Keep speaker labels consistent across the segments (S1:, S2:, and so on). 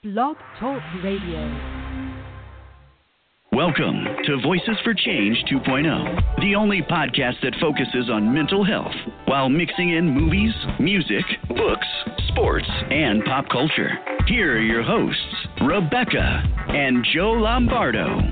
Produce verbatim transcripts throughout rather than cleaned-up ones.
S1: Blog Talk Radio.
S2: Welcome to Voices for Change two point oh, the only podcast that focuses on mental health while mixing in movies, music, books, sports, and pop culture. Here are your hosts, Rebecca and Joe Lombardo.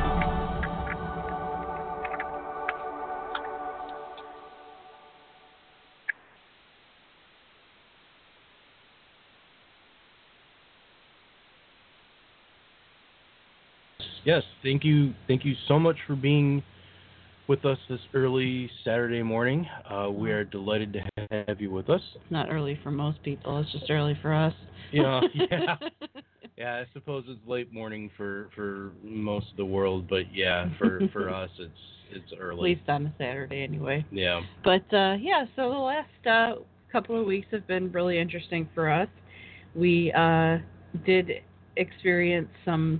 S3: Yes, thank you. Thank you so much for being with us this early Saturday morning. Uh, we are delighted to have you with us.
S4: It's not early for most people. It's just early for us.
S3: Yeah, yeah, yeah. I suppose it's late morning for, for most of the world, but yeah, for, for us, it's it's early.
S4: At least on a Saturday, anyway.
S3: Yeah.
S4: But uh, yeah, so the last uh, couple of weeks have been really interesting for us. We uh, did experience some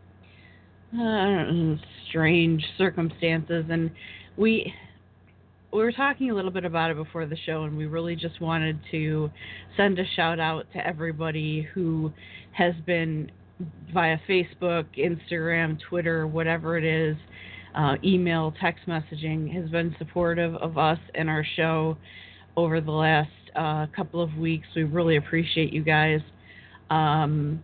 S4: Uh, strange circumstances, and we we were talking a little bit about it before the show, and we really just wanted to send a shout out to everybody who has been via Facebook, Instagram, Twitter, whatever it is, uh, email, text messaging, has been supportive of us and our show over the last uh, couple of weeks. We really appreciate you guys. Um,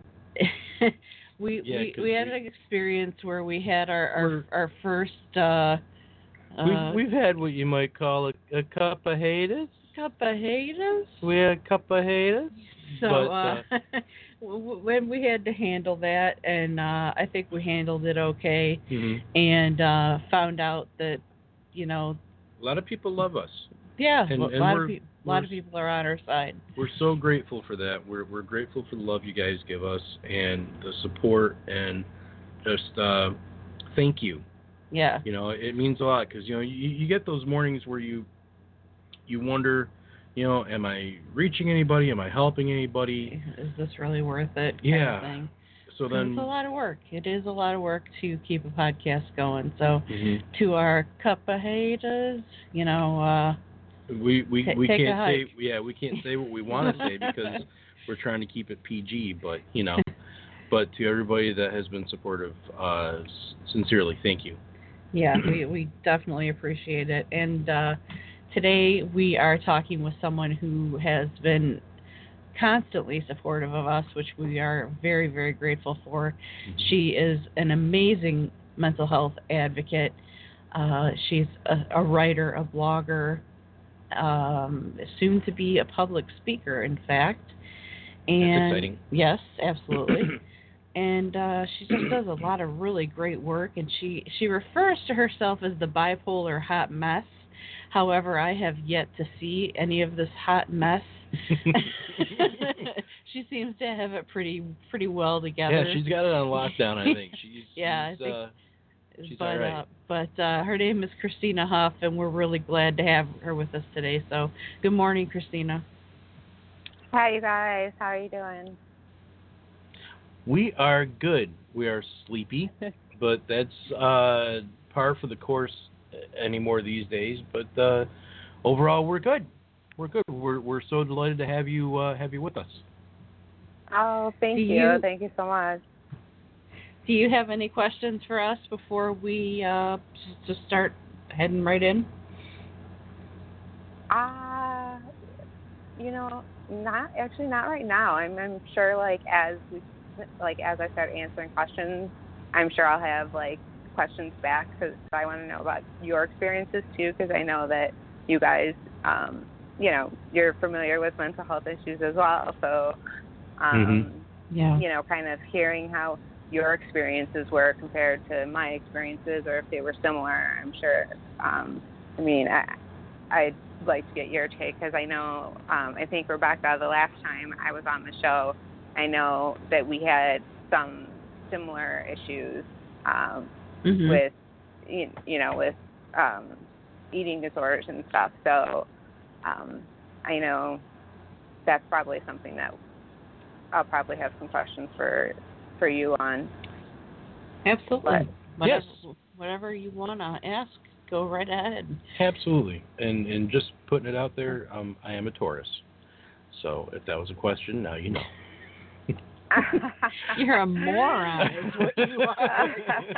S4: We
S3: yeah,
S4: we, we had we, an experience where we had our our, our first. Uh,
S3: we've,
S4: uh,
S3: we've had what you might call a, a cup of haters.
S4: Cup of haters.
S3: We had a cup of haters.
S4: So
S3: but,
S4: uh, uh, when we had to handle that, and uh, I think we handled it okay,
S3: mm-hmm.
S4: and uh, found out that, you know,
S3: a lot of people love us.
S4: Yeah,
S3: and,
S4: a
S3: and
S4: lot of people. A lot of people are on our side.
S3: We're so grateful for that. We're we're grateful for the love you guys give us and the support, and just uh, thank you.
S4: Yeah.
S3: You know, it means a lot because you know you, you get those mornings where you you wonder, you know, am I reaching anybody? Am I helping anybody?
S4: Is this really worth it? Kind
S3: yeah.
S4: Of thing.
S3: So then
S4: it's a lot of work. It is a lot of work to keep a podcast going. So
S3: mm-hmm.
S4: to our cup of haters, you know. Uh,
S3: We we,
S4: T-
S3: we
S4: take
S3: can't
S4: a
S3: say
S4: hike.
S3: yeah we can't say what we want to say because we're trying to keep it P G, but you know, but to everybody that has been supportive, uh, sincerely thank you.
S4: Yeah, we we definitely appreciate it. And uh, today we are talking with someone who has been constantly supportive of us, which we are very very grateful for.
S3: Mm-hmm.
S4: She is an amazing mental health advocate. Uh, she's a, a writer, a blogger. Um, soon to be a public speaker, in fact. And
S3: that's exciting.
S4: Yes, absolutely. and uh, she just does a lot of really great work, and she, she refers to herself as the bipolar hot mess. However, I have yet to see any of this hot mess. She seems to have it pretty pretty well together.
S3: Yeah, she's got it on lockdown, I think. She's,
S4: yeah,
S3: she's,
S4: I think.
S3: Uh, She's
S4: but
S3: all right.
S4: uh, but uh, her name is Christina Huff, and we're really glad to have her with us today. So, good morning, Christina.
S5: Hi, you guys. How are you doing?
S3: We are good. We are sleepy, but that's uh, par for the course anymore these days. But uh, overall, we're good. We're good. We're we're so delighted to have you uh, have you with us.
S5: Oh, thank
S4: Do
S5: you.
S4: you.
S5: Thank you so much.
S4: Do you have any questions for us before we uh, just start heading right in?
S5: Uh, you know, not actually not right now. I'm I'm sure like as we like as I start answering questions, I'm sure I'll have like questions back because I want to know about your experiences too. Because I know that you guys, um, you know, you're familiar with mental health issues as well. So, um,
S3: mm-hmm.
S4: yeah,
S5: you know, kind of hearing how your experiences were compared to my experiences, or if they were similar. I'm sure. Um, I mean, I, I'd like to get your take because I know. Um, I think Rebecca, the last time I was on the show, I know that we had some similar issues um,
S4: mm-hmm.
S5: with, you, you know, with um, eating disorders and stuff. So um, I know that's probably something that I'll probably have some questions for. for you on.
S4: Absolutely.
S5: But,
S3: yes.
S4: Whatever, whatever you want to ask, go right ahead.
S3: Absolutely. And and just putting it out there, um, I am a Taurus. So if that was a question, now you know.
S4: You're a moron, is what you are.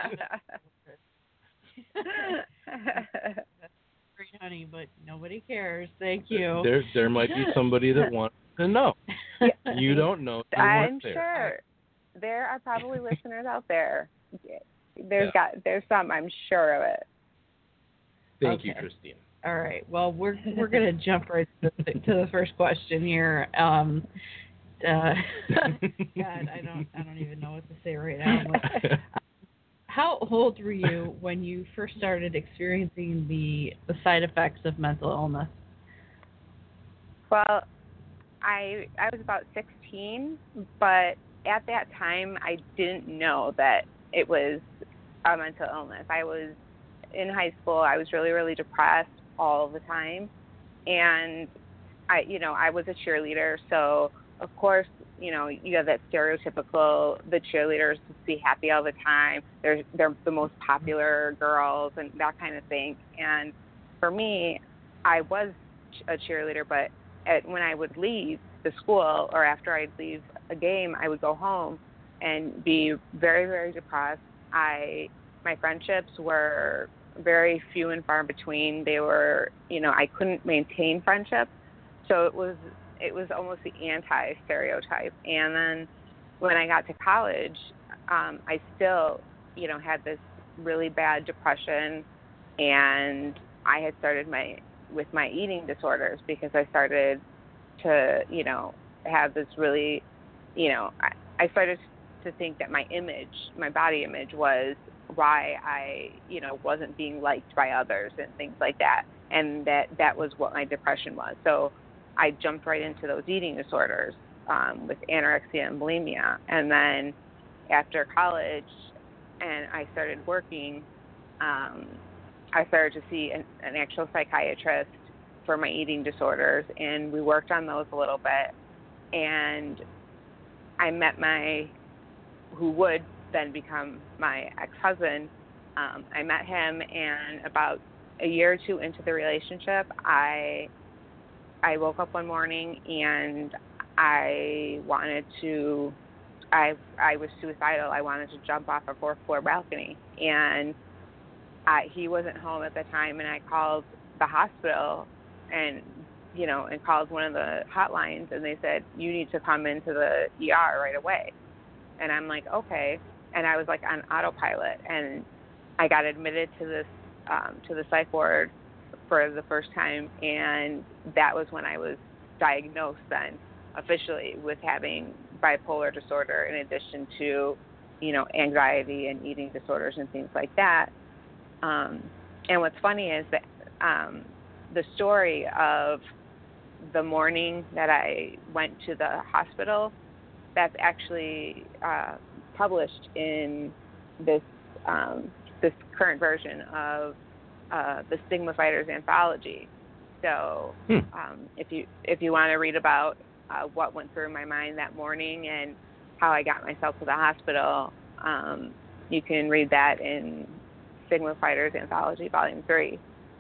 S4: Great, honey, but nobody cares. Thank you.
S3: There, there might be somebody that wants to know. You don't know. You
S5: I'm
S3: there.
S5: sure there are probably listeners out there. There's
S3: Yeah.
S5: got there's some. I'm sure of it.
S3: Thank
S4: Okay.
S3: you, Christine.
S4: All right. Well, we're we're gonna jump right to the, to the first question here. Um, uh, God, I don't I don't even know what to say right now. But, uh, how old were you when you first started experiencing the the side effects of mental illness?
S5: Well, I I was about sixteen, but at that time I didn't know that it was a mental illness. I was in high school. I was really really depressed all the time, and I you know I was a cheerleader, so of course you know you have that stereotypical the cheerleaders be happy all the time. They're they're the most popular girls and that kind of thing. And for me, I was a cheerleader, but at, when I would leave the school or after I'd leave a game, I would go home and be very, very depressed. I my friendships were very few and far between. They were, you know, I couldn't maintain friendships, so it was it was almost the anti-stereotype. And then when I got to college, um, I still, you know, had this really bad depression, and I had started my with my eating disorders because I started to, you know, have this really, you know, I, I started to think that my image, my body image was why I, you know, wasn't being liked by others and things like that. And that, that was what my depression was. So I jumped right into those eating disorders um, with anorexia and bulimia. And then after college and I started working, um, I started to see an, an actual psychiatrist for my eating disorders, and we worked on those a little bit. And I met my, who would then become my ex-husband. Um, I met him, and about a year or two into the relationship, I, I woke up one morning and I wanted to, I, I was suicidal. I wanted to jump off a fourth floor balcony, and I, he wasn't home at the time, and I called the hospital and, you know, and called one of the hotlines, and they said, you need to come into the E R right away. And I'm like, okay. And I was like on autopilot, and I got admitted to this, um, to the psych ward for the first time, and that was when I was diagnosed then officially with having bipolar disorder in addition to, you know, anxiety and eating disorders and things like that. Um, and what's funny is that um, the story of the morning that I went to the hospital, that's actually uh, published in this um, this current version of uh, the Stigma Fighters anthology. So
S3: hmm.
S5: um, if you if you want to read about uh, what went through my mind that morning and how I got myself to the hospital, um, you can read that in Stigma Fighters Anthology, Volume three.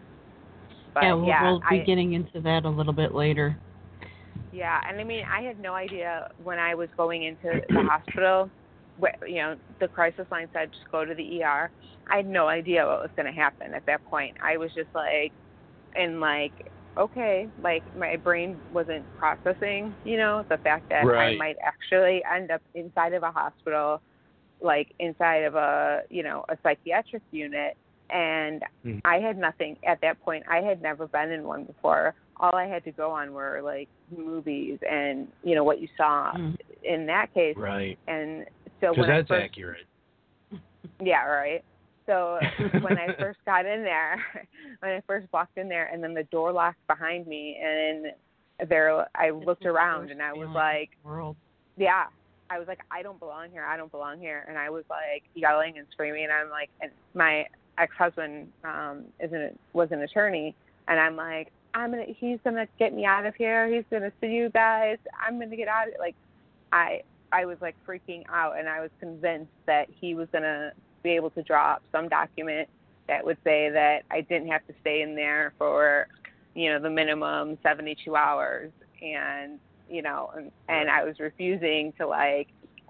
S5: But,
S4: yeah, we'll,
S5: yeah,
S4: we'll be
S5: I,
S4: getting into that a little bit later.
S5: Yeah, and I mean, I had no idea when I was going into the hospital, where, you know, the crisis line said just go to the E R. I had no idea what was going to happen at that point. I was just like, and like, okay, like my brain wasn't processing, you know, the fact that
S3: right.
S5: I might actually end up inside of a hospital, like inside of a, you know, a psychiatric unit. And
S3: mm.
S5: I had nothing at that point. I had never been in one before. All I had to go on were like movies and, you know, what you saw mm. in that case.
S3: Right.
S5: And so
S3: when that's
S5: I first,
S3: accurate.
S5: Yeah, right. So when I first got in there, when I first walked in there, and then the door locked behind me, and there, I
S4: it's
S5: looked around, and I was like,
S4: world.
S5: yeah, I was like, I don't belong here. I don't belong here. And I was like yelling and screaming, and I'm like, and my ex-husband um, is an, was an attorney, and I'm like, I'm gonna, he's gonna get me out of here. He's gonna sue you guys. I'm gonna get out of it. Like, I, I was like freaking out, and I was convinced that he was gonna be able to draw up some document that would say that I didn't have to stay in there for, you know, the minimum seventy-two hours. And, you know, and, and I was refusing to like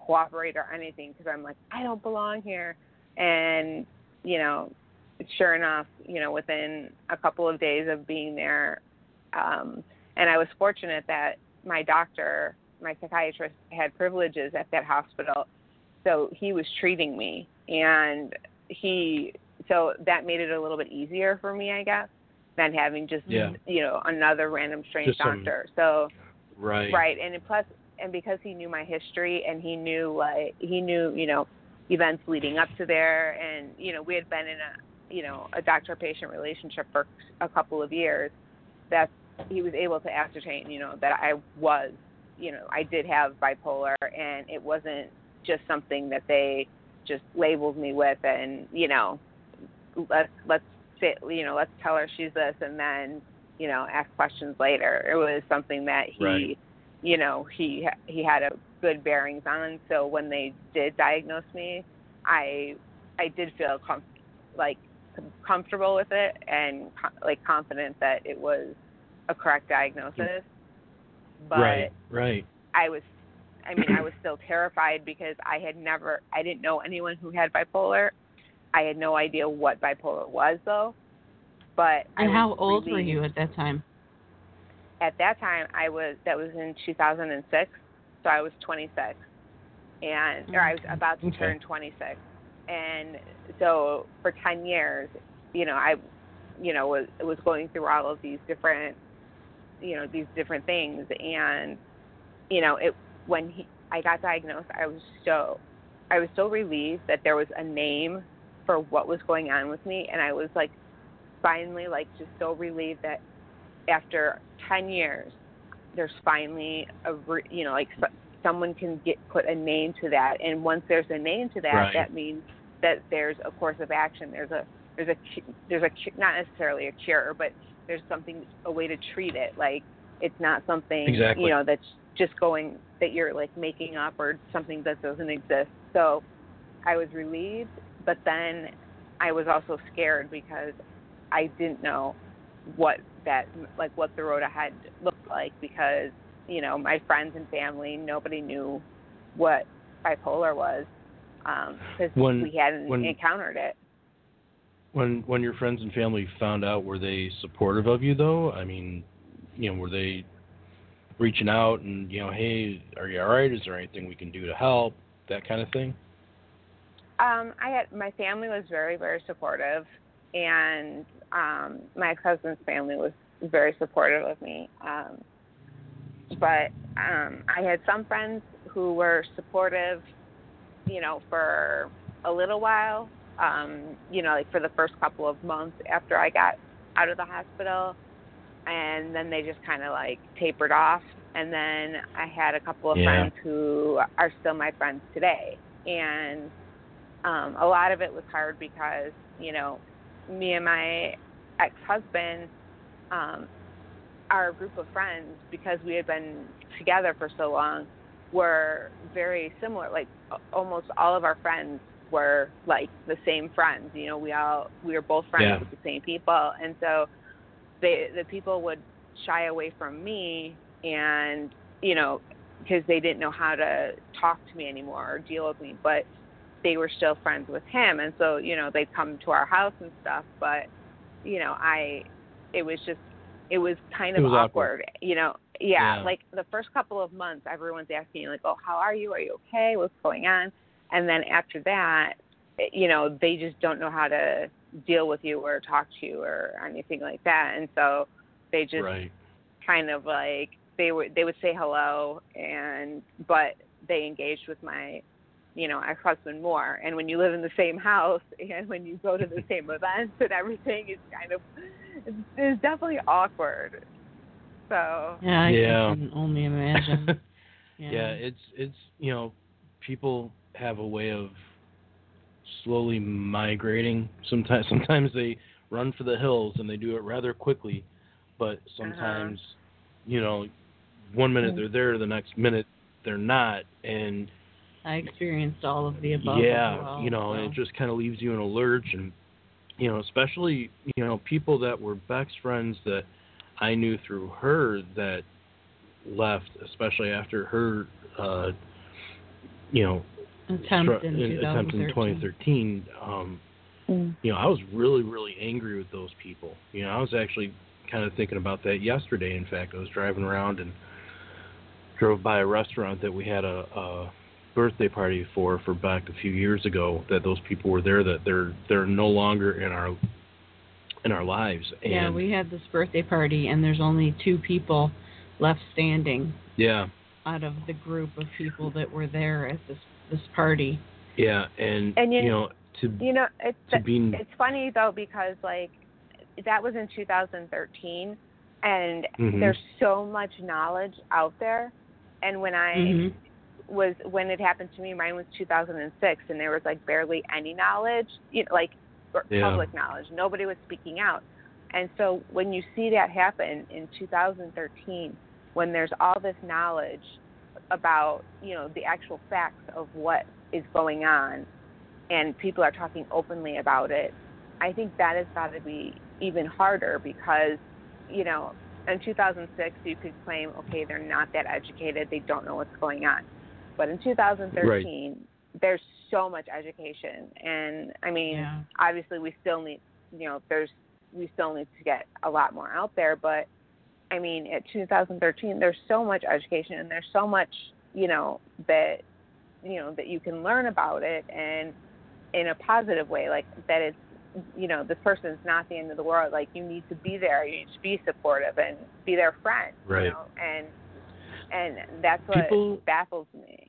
S5: cooperate or anything because I'm like, I don't belong here. And, you know, sure enough, you know, within a couple of days of being there, um, and I was fortunate that my doctor, my psychiatrist, had privileges at that hospital, so he was treating me, and he, so that made it a little bit easier for me, I guess, than having just,
S3: yeah.
S5: you know, another random strange
S3: Just some-
S5: doctor. So,
S3: Right.
S5: right, and plus, and because he knew my history, and he knew, like, he knew, you know, events leading up to there, and, you know, we had been in a, you know, a doctor-patient relationship for a couple of years, that he was able to ascertain, you know, that I was, you know, I did have bipolar, and it wasn't just something that they just labeled me with, and, you know, let's, let's say, you know, let's tell her she's this, and then, you know, ask questions later. It was something that he,
S3: Right.
S5: you know, he he had a good bearings on. So when they did diagnose me, I I did feel com- like comfortable with it and co- like confident that it was a correct diagnosis. But
S3: right. Right.
S5: I was, I mean, I was still terrified because I had never, I didn't know anyone who had bipolar. I had no idea what bipolar was, though. But
S4: And
S5: I
S4: how
S5: was
S4: old were
S5: relieved.
S4: you at that time?
S5: At that time, I was, that was in two thousand six, so I was twenty-six. And, or I was about to
S3: Okay.
S5: turn twenty-six. And so for ten years, you know, I, you know, was, was going through all of these different, you know, these different things. And, you know, it, when he, I got diagnosed, I was so, I was so relieved that there was a name for what was going on with me. And I was like, finally, like, just so relieved that after ten years, there's finally a, re, you know, like so, someone can get, put a name to that. And once there's a name to that,
S3: Right.
S5: that means that there's a course of action. There's a, there's a, there's a, not necessarily a cure, but there's something, a way to treat it. Like, it's not something,
S3: Exactly.
S5: you know, that's just going, that you're like making up or something that doesn't exist. So I was relieved, but then I was also scared because I didn't know what that, like what the road ahead looked like, because, you know, my friends and family, nobody knew what bipolar was, because um, we hadn't
S3: when,
S5: encountered it.
S3: When when your friends and family found out, were they supportive of you, though? I mean, you know, were they reaching out and, you know, hey, are you all right? Is there anything we can do to help? That kind of thing?
S5: Um, I had, my family was very, very supportive, and um, my ex-husband's family was very supportive of me. Um, but um, I had some friends who were supportive, you know, for a little while, um, you know, like for the first couple of months after I got out of the hospital. And then they just kind of like tapered off. And then I had a couple of
S3: yeah.
S5: friends who are still my friends today. And um, a lot of it was hard because, you know, me and my ex-husband, um, our group of friends, because we had been together for so long, were very similar. Like almost all of our friends were like the same friends. You know, we all we were both friends
S3: yeah.
S5: with the same people, and so they the people would shy away from me, and you know, because they didn't know how to talk to me anymore or deal with me, but they were still friends with him, and so you know they'd come to our house and stuff. But you know, I it was just it was kind of
S3: was
S5: awkward,
S3: awkward.
S5: you know. Yeah,
S3: yeah,
S5: like the first couple of months, everyone's asking you like, "Oh, how are you? Are you okay? What's going on?" And then after that, you know, they just don't know how to deal with you or talk to you or anything like that, and so they just
S3: right.
S5: kind of like they would they would say hello, and but they engaged with my, you know, ex-husband more. And when you live in the same house and when you go to the same events and everything, it's kind of it's, it's definitely awkward. So
S4: Yeah, I
S3: yeah.
S4: can only imagine.
S3: yeah.
S4: Yeah.
S3: it's it's you know, people have a way of slowly migrating. Sometimes sometimes they run for the hills and they do it rather quickly, but sometimes uh-huh. you know, one minute they're there, the next minute they're not, and
S4: I experienced all of the above.
S3: Yeah,
S4: as well,
S3: you know,
S4: so.
S3: and it just kind of leaves you in a lurch, and you know, especially you know people that were Beck's friends that I knew through her that left, especially after her uh, you know,
S4: attempt in,
S3: in, attempt in twenty thirteen, um, mm. you know, I was really, really angry with those people. You know, I was actually kind of thinking about that yesterday. In fact, I was driving around and drove by a restaurant that we had a, a birthday party for for back a few years ago. That those people were there. That they're they're no longer in our in our lives. And
S4: yeah, we had this birthday party, and there's only two people left standing.
S3: Yeah.
S4: Out of the group of people that were there at this this party.
S3: Yeah, and,
S5: and you,
S3: you know, to
S5: you know, it's
S3: to be,
S5: it's funny though, because like that was in two thousand thirteen, and mm-hmm. there's so much knowledge out there. And when I mm-hmm. was when it happened to me, mine was two thousand six, and there was like barely any knowledge, you know, like
S3: yeah.
S5: public knowledge. Nobody was speaking out. And so when you see that happen in two thousand thirteen, when there's all this knowledge about, you know, the actual facts of what is going on, and people are talking openly about it, I think that has got to be even harder because, you know, in two thousand six you could claim, okay, they're not that educated, they don't know what's going on. But in two thousand thirteen, right. there's so much education, and I mean,
S4: yeah.
S5: obviously we still need, you know, there's we still need to get a lot more out there, but I mean, at two thousand thirteen, there's so much education, and there's so much, you know, that, you know, that you can learn about it, and in a positive way, like that it's, you know, this person's not the end of the world. Like, you need to be there, you need to be supportive and be their friend,
S3: right.
S5: you know, and and that's what
S3: people,
S5: baffles me.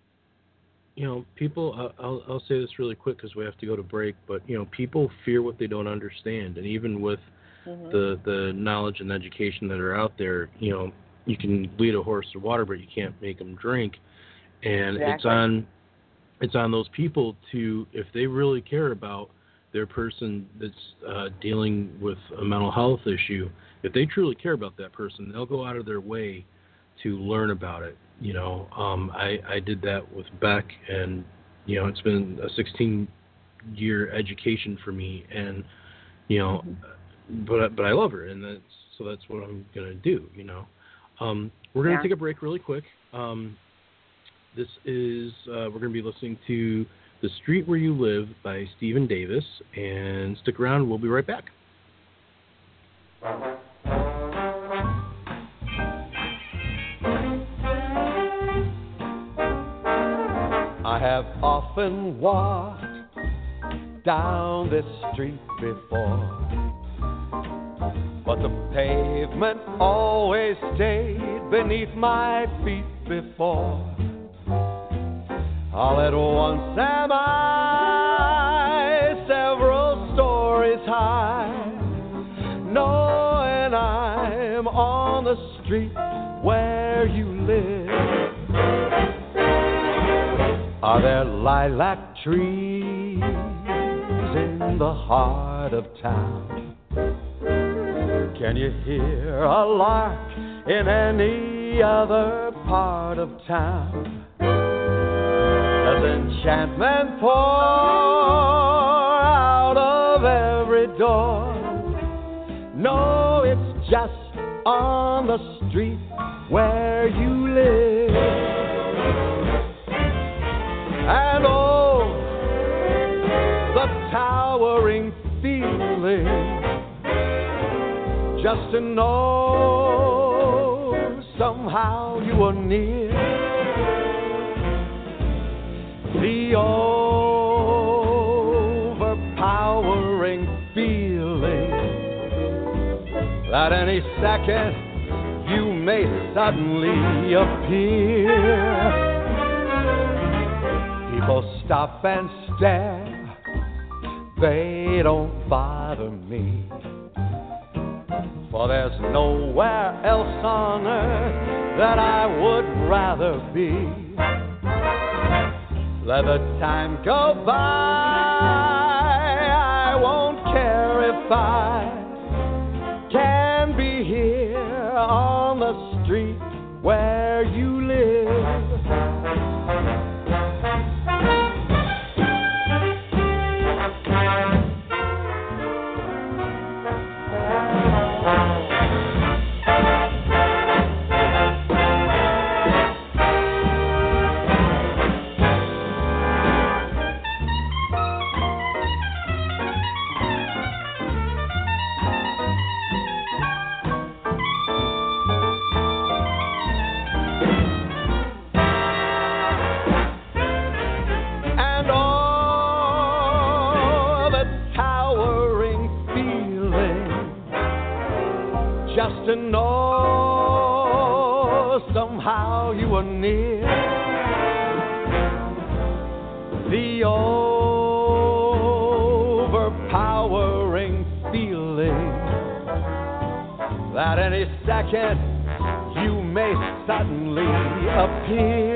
S3: You know, people, I'll, I'll say this really quick because we have to go to break, but, you know, people fear what they don't understand, and even with Mm-hmm. the the knowledge and education that are out there, you know, you can lead a horse to water, but you can't make them drink. And
S5: exactly.
S3: it's on it's on those people to, if they really care about their person that's uh, dealing with a mental health issue, if they truly care about that person, they'll go out of their way to learn about it. You know, um, I, I did that with Beck, and, you know, it's been a sixteen-year education for me, and, you know, mm-hmm. But but I love her, and that's so that's what I'm gonna do. You know, um, we're gonna
S5: yeah.
S3: take a break really quick. Um, this is uh, we're gonna be listening to "The Street Where You Live" by Stephen Davis, and stick around. We'll be right back.
S6: I have often walked down this street before, but the pavement always stayed beneath my feet before. All at once am I several stories high, knowing I'm on the street where you live. Are there lilac trees in the heart of town? Can you hear a lark in any other part of town? Does enchantment pour out of every door? No, it's just on the street where you live. And oh, the towering feeling just to know somehow you are near. The overpowering feeling that any second you may suddenly appear. People stop and stare, they don't bother me, for there's nowhere else on earth that I would rather be. Let the time go by, I won't care if I can be here on the street where you live. you're near. The overpowering feeling that any second you may suddenly appear.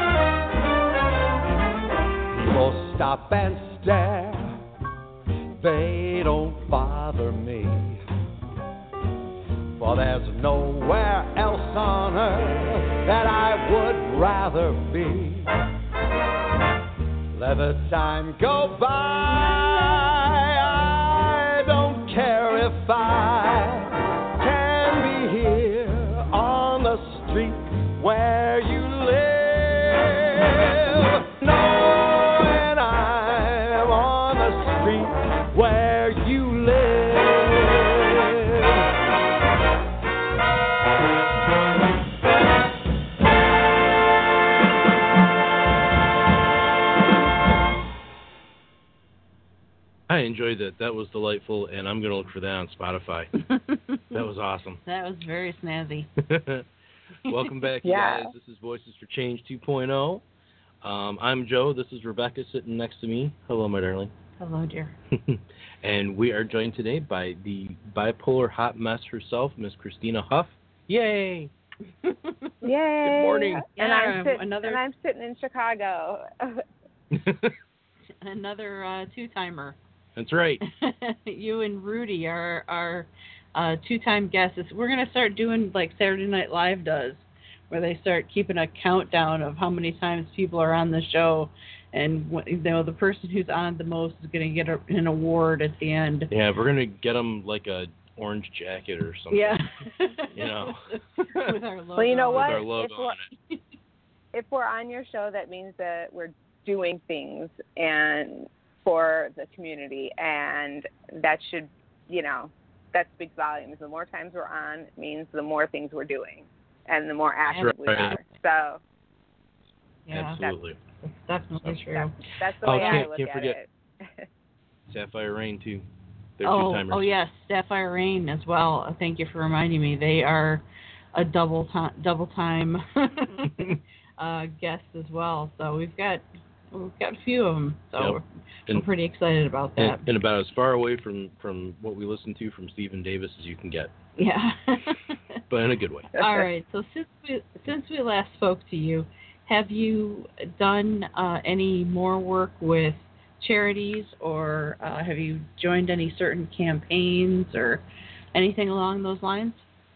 S6: People stop and stare, they don't bother me, for there's nowhere else on earth that I would rather be. Let the time go by, I don't care if I can be here on the street where you live, knowing I'm on the street where you live.
S3: I enjoyed that. That was delightful, and I'm going to look for that on Spotify. That was awesome.
S4: That was very snazzy.
S3: Welcome back, you
S5: Yeah.
S3: guys. This is Voices for Change two point oh. Um, I'm Joe. This is Rebecca sitting next to me. Hello, my darling.
S4: Hello, dear.
S3: And we are joined today by the bipolar hot mess herself, Miss Christina Huff. Yay!
S5: Yay!
S3: Good morning.
S5: And,
S4: Yeah,
S5: I'm, sit-
S4: another-
S5: and I'm sitting in Chicago.
S4: Another uh, two-timer.
S3: That's right.
S4: You and Rudy are are uh, two-time guests. We're going to start doing like Saturday Night Live does, where they start keeping a countdown of how many times people are on the show, and you know the person who's on the most is going to get a, an award at the end.
S3: Yeah, we're going to get them like a orange jacket or something.
S4: Yeah.
S3: You know.
S4: With our logo.
S5: Well, you know
S3: With
S5: what?
S3: our logo
S5: If we're,
S3: on it.
S5: if we're on your show, that means that we're doing things and for the community, and that should, you know, that speaks volumes. The more times we're on means the more things we're doing, and the more active we
S3: Right.
S5: are. So
S4: Yeah,
S3: Absolutely.
S4: that's definitely true.
S5: that's the
S3: Oh,
S5: way I
S3: can't-
S5: look
S3: can't
S5: at
S3: forget.
S5: it.
S3: Sapphire Rain, too. They're
S4: Oh,
S3: two-timers.
S4: oh yes, Sapphire Rain as well. Thank you for reminding me. They are a double time, double time uh, guest as well. So we've got we've got a few of them. So
S3: Yep.
S4: we're,
S3: And-
S4: we're pretty excited about that.
S3: And, and about as far away from, from what we listen to from Stephen Davis as you can get,
S4: Yeah.
S3: but in a good way.
S4: All right. So since we since we last spoke to you, have you done uh, any more work with charities, or uh, have you joined any certain campaigns or anything along those lines?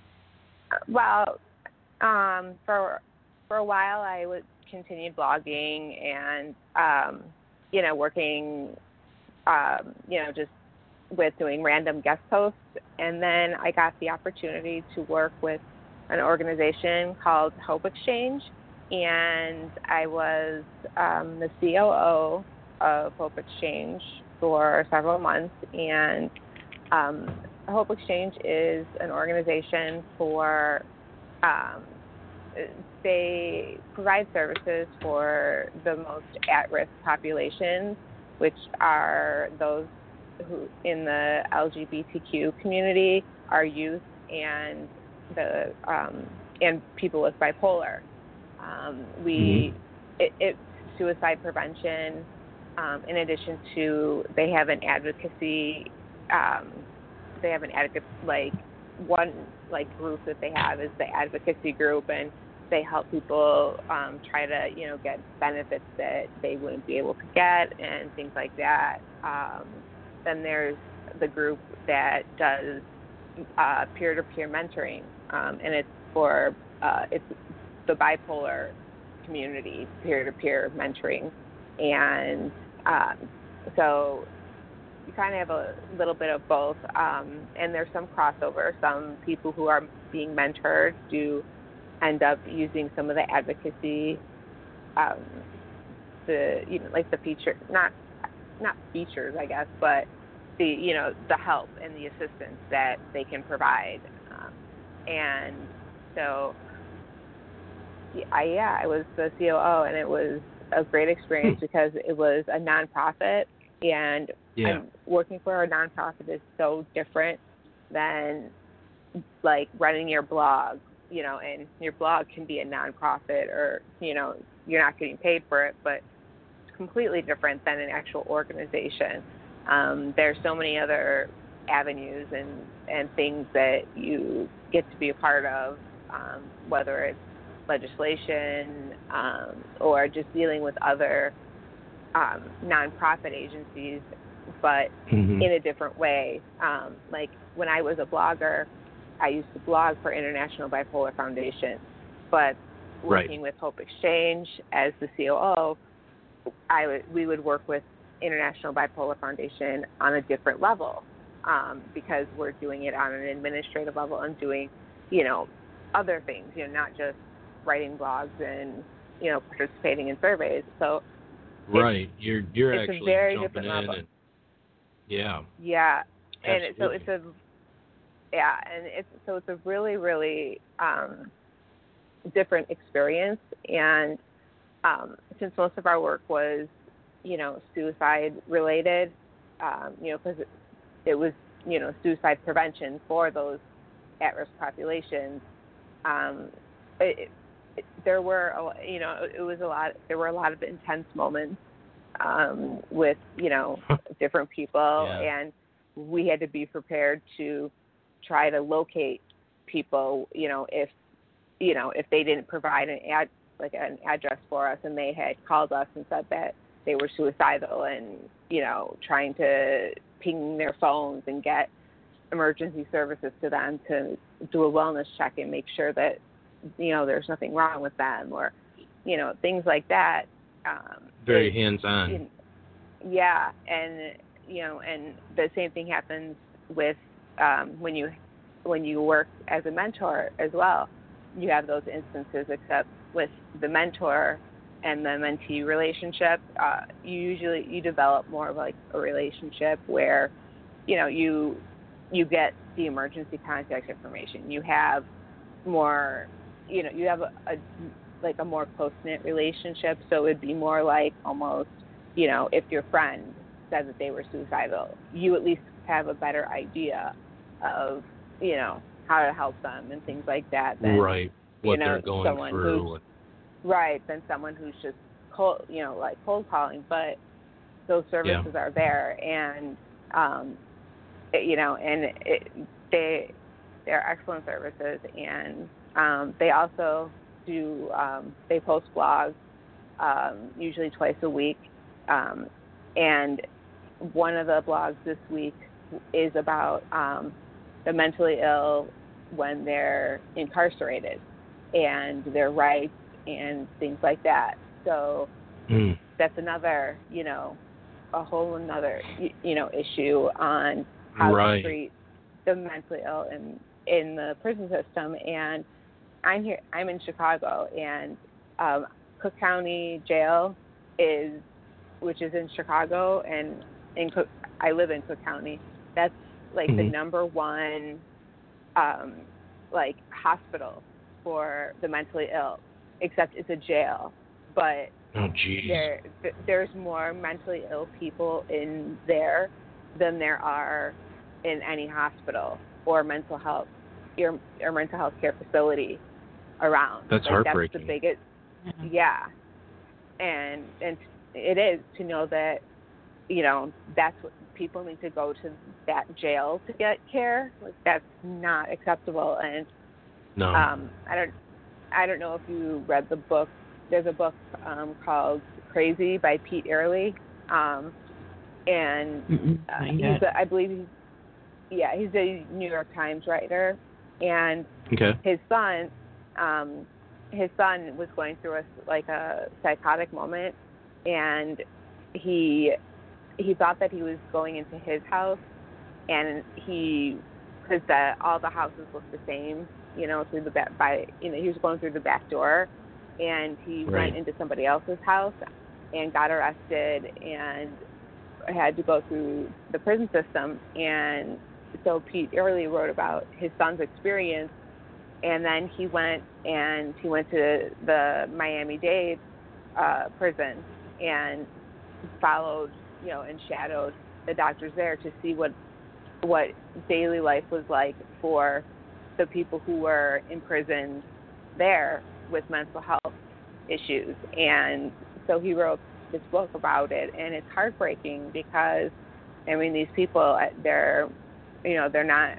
S5: Well, um, for for a while, I would continue blogging and um, you know working, um, you know, just with doing random guest posts, and then I got the opportunity to work with an organization called Hope Exchange, and I was um, the C O O of Hope Exchange for several months, and um, Hope Exchange is an organization for, um, they provide services for the most at-risk populations, which are those who in the L G B T Q community, our youth, and the um, and people with bipolar. Um, we mm-hmm. it, it's suicide prevention. Um, in addition to, they have an advocacy. Um, they have an advocate like one like group that they have is the advocacy group, and they help people um, try to you know get benefits that they wouldn't be able to get and things like that. Um, then there's the group that does uh, peer-to-peer mentoring, um, and it's for uh, it's the bipolar community peer-to-peer mentoring, and um, so you kind of have a little bit of both, um, and there's some crossover. Some people who are being mentored do end up using some of the advocacy, um, the you know like the feature not not features I guess, but the you know the help and the assistance that they can provide, um, and so yeah, I yeah I was the C O O, and it was a great experience because it was a nonprofit, and
S3: Yeah.
S5: I'm working for a nonprofit is so different than like running your blog, you know, and your blog can be a nonprofit or, you know, you're not getting paid for it, but it's completely different than an actual organization. Um, there's so many other avenues and, and things that you get to be a part of, um, whether it's legislation um, or just dealing with other um, nonprofit agencies, but
S3: Mm-hmm.
S5: in a different way. Um, like when I was a blogger, I used to blog for International Bipolar Foundation, but working
S3: Right.
S5: with Hope Exchange as the C O O, I would, we would work with International Bipolar Foundation on a different level um, because we're doing it on an administrative level and doing, you know, other things, you know, not just writing blogs and, you know, participating in surveys. So
S3: Right. You're you're
S5: it's a
S3: actually
S5: very
S3: jumping
S5: different
S3: in
S5: level.
S3: and yeah.
S5: yeah, and it, so
S3: Absolutely.
S5: it's a yeah, and it's so it's a really really um, different experience. And um, since most of our work was, you know, suicide related, um, you know, because it, it was, you know, suicide prevention for those at-risk populations. Um, it, it, there were, a, you know, it was a lot. There were a lot of intense moments um, with, you know, different people,
S3: Yeah.
S5: and we had to be prepared to try to locate people. You know, if you know if they didn't provide an ad, like an address for us, and they had called us and said that they were suicidal, and you know, trying to ping their phones and get emergency services to them to do a wellness check and make sure that, you know, there's nothing wrong with them, or, you know, things like that. Um,
S3: Very
S5: it,
S3: hands-on.
S5: it, yeah, and you know, and the same thing happens with um, when you when you work as a mentor as well. You have those instances, except with the mentor and the mentee relationship, uh, you usually you develop more of like a relationship where, you know, you you get the emergency contact information. You have more, you know, you have a, a like a more close-knit relationship. So it'd be more like almost, you know, if your friend said that they were suicidal, you at least have a better idea of, you know, how to help them and things like that. Than,
S3: right. What
S5: you know,
S3: they're going
S5: someone
S3: through.
S5: who's, right, than someone who's just cold, you know, like cold calling. But those services
S3: Yeah.
S5: are there, and um, it, you know, and it, they they're excellent services, and um, they also do um, they post blogs um, usually twice a week, um, and one of the blogs this week is about um, the mentally ill when they're incarcerated and their rights and things like that. So
S3: Mm. that's
S5: another, you know, a whole another, you know, issue on how
S3: right.
S5: to treat the mentally ill in in the prison system. And I'm here. I'm in Chicago, and um, Cook County Jail is, which is in Chicago, and in Cook, I live in Cook County. That's like
S3: mm-hmm.
S5: the number one, um, like hospital for the mentally ill, except it's a jail. But
S3: oh, geez.
S5: there, there's more mentally ill people in there than there are in any hospital or mental health or, or mental health care facility around.
S3: That's
S5: like,
S3: heartbreaking.
S5: That's the biggest. Mm-hmm. Yeah, and and it is to know that, you know, that's what people need to go to, that jail to get care. Like, that's not acceptable. And
S3: no,
S5: um, I don't I don't know if you read the book. There's a book um, called Crazy by Pete Early, um, and uh, he's a, I believe he's yeah he's a New York Times writer, and
S3: okay.
S5: his son um, his son was going through a like a psychotic moment, and he he thought that he was going into his house, and he because the, all the houses looked the same, you know, through the back by you know he was going through the back door. And he
S3: right.
S5: went into somebody else's house and got arrested and had to go through the prison system. And so Pete Early wrote about his son's experience. And then he went and he went to the Miami-Dade uh, prison and followed, you know, and shadowed the doctors there to see what what daily life was like for the people who were imprisoned there with mental health issues. And so he wrote this book about it, and it's heartbreaking because, I mean, these people, they're, you know, they're not,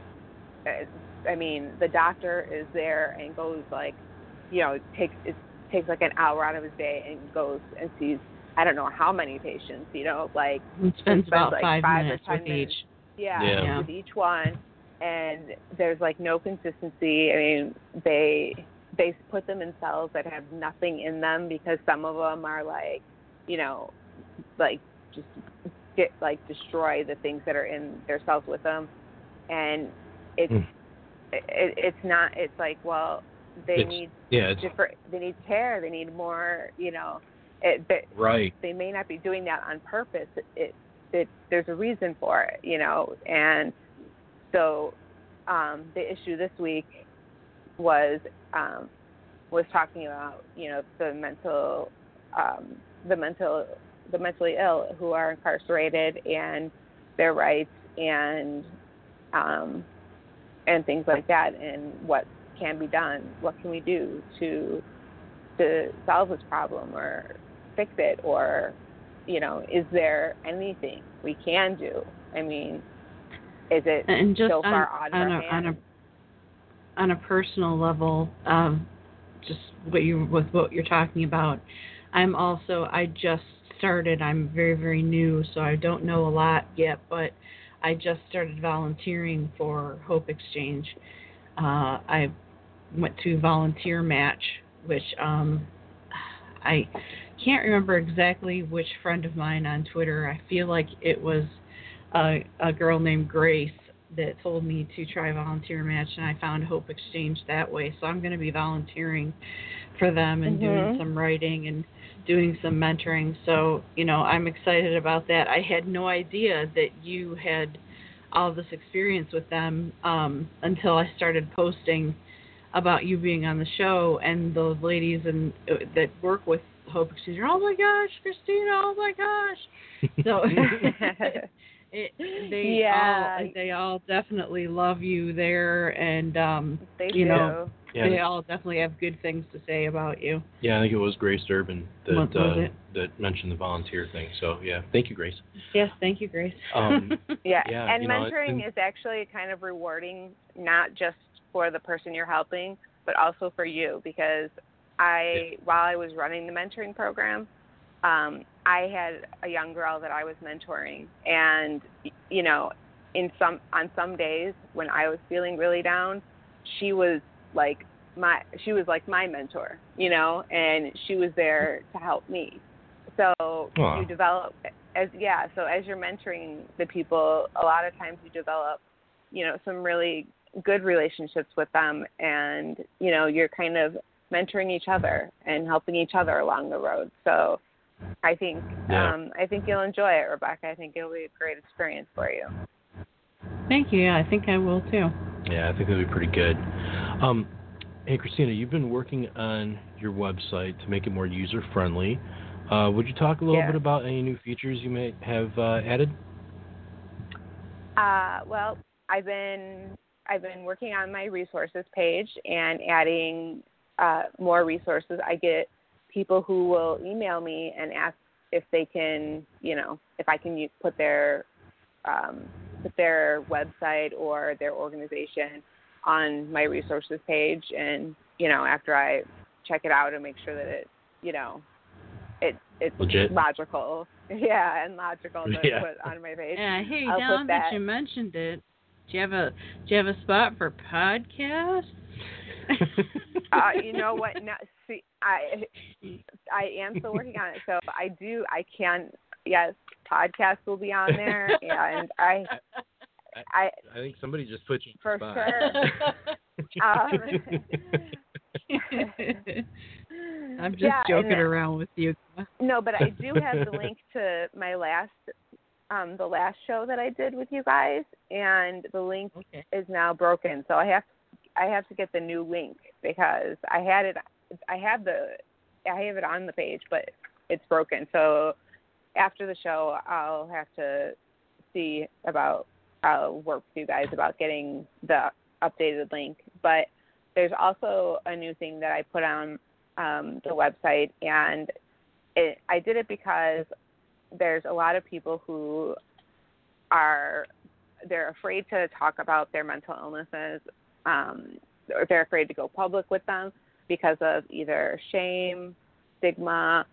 S5: I mean, the doctor is there and goes like, you know, takes it takes like an hour out of his day and goes and sees, I don't know how many patients, you know, like
S4: he spends about
S5: like
S4: five,
S5: five
S4: minutes
S5: or ten
S4: with
S5: minutes.
S4: each.
S5: Yeah,
S3: Yeah.
S5: with each one, and there's like no consistency. I mean, they they put them in cells that have nothing in them because some of them are like, you know, like just get like destroy the things that are in their cells with them, and it's
S3: Mm.
S5: it, it's not. It's like, well, they
S3: It's-
S5: need
S3: Yeah, it's
S5: different. They need care. They need more. You know, it, they,
S3: right.
S5: they may not be doing that on purpose. It, it, it there's a reason for it, you know. And so um, the issue this week was um, was talking about, you know, the mental um, the mental the mentally ill who are incarcerated and their rights and um, and things like that, and what can be done. What can we do to to solve this problem or fix it, or, you know, is there anything we can do? I mean, is it
S4: And just
S5: so
S4: on,
S5: far out of
S4: on,
S5: our
S4: a, on
S5: hands?
S4: a on a personal level, um, just what you with what you're talking about, I'm also I just started. I'm very very new, so I don't know a lot yet, but I just started volunteering for Hope Exchange. Uh, I went to volunteer match, which um, I can't remember exactly which friend of mine on Twitter. I feel like it was a, a girl named Grace that told me to try volunteer match, and I found Hope Exchange that way. So I'm going to be volunteering for them and
S5: Mm-hmm.
S4: doing some writing and doing some mentoring. So, you know, I'm excited about that. I had no idea that you had all this experience with them um, until I started posting about you being on the show, and those ladies and uh, that work with Hope Exchange. Oh my gosh, Christina! Oh my gosh! So it, they
S5: Yeah.
S4: all they all definitely love you there, and um,
S5: They
S4: you
S5: do.
S4: know
S3: Yeah,
S4: they all definitely have good things to say about you.
S3: yeah, I think it was Grace Durbin that
S4: What was
S3: uh,
S4: it?
S3: that mentioned the volunteer thing. So yeah, thank you, Grace.
S4: Yes, thank you, Grace.
S3: Um,
S5: Yeah,
S3: Yeah,
S5: and
S3: you know,
S5: mentoring
S3: and-
S5: is actually kind of rewarding, not just for the person you're helping, but also for you, because I, while I was running the mentoring program, um, I had a young girl that I was mentoring, and you know, in some on some days when I was feeling really down, she was like my she was like my mentor, you know, and she was there to help me. So
S3: Aw.
S5: you develop as yeah, so as you're mentoring the people, a lot of times you develop, you know, some really good relationships with them, and you know, you're kind of mentoring each other and helping each other along the road. So I think
S3: Yeah.
S5: um, I think you'll enjoy it, Rebecca. I think it'll be a great experience for you.
S4: Thank you. Yeah, I think I will too.
S3: Yeah, I think that'd be pretty good. Um, hey, Christina, you've been working on your website to make it more user-friendly. Uh, would you talk a little
S5: Yeah.
S3: bit about any new features you may have uh, added?
S5: Uh, well, I've been I've been working on my resources page and adding uh, more resources. I get people who will email me and ask if they can, you know, if I can use, put their um, put their website or their organization on my resources page, and you know, after I check it out and make sure that it, you know, it it's
S3: Legit.
S5: logical, yeah, and logical to
S3: Yeah.
S5: put on my page.
S4: Yeah, hey,
S5: I'll
S4: now
S5: put
S4: that
S5: that-
S4: you mentioned it, do you have a do you have a spot for podcasts?
S5: uh, you know what? No, see, I I am still working on it, so I do. I can. Yes, podcasts will be on there, and I, I
S3: I think somebody just put you in
S5: for
S3: the spot.
S5: sure. Um,
S4: I'm just
S5: yeah,
S4: joking
S5: and,
S4: around with you.
S5: No, but I do have the link to my last, um, the last show that I did with you guys, and the link
S4: Okay.
S5: is now broken. So I have, I have to get the new link because I had it, I have the, I have it on the page, but it's broken. So after the show, I'll have to see about, I'll work with you guys about getting the updated link But there's also a new thing that I put on um, the website, and it, I did it because there's a lot of people who are, they're afraid to talk about their mental illnesses, um, or they're afraid to go public with them because of either shame, stigma,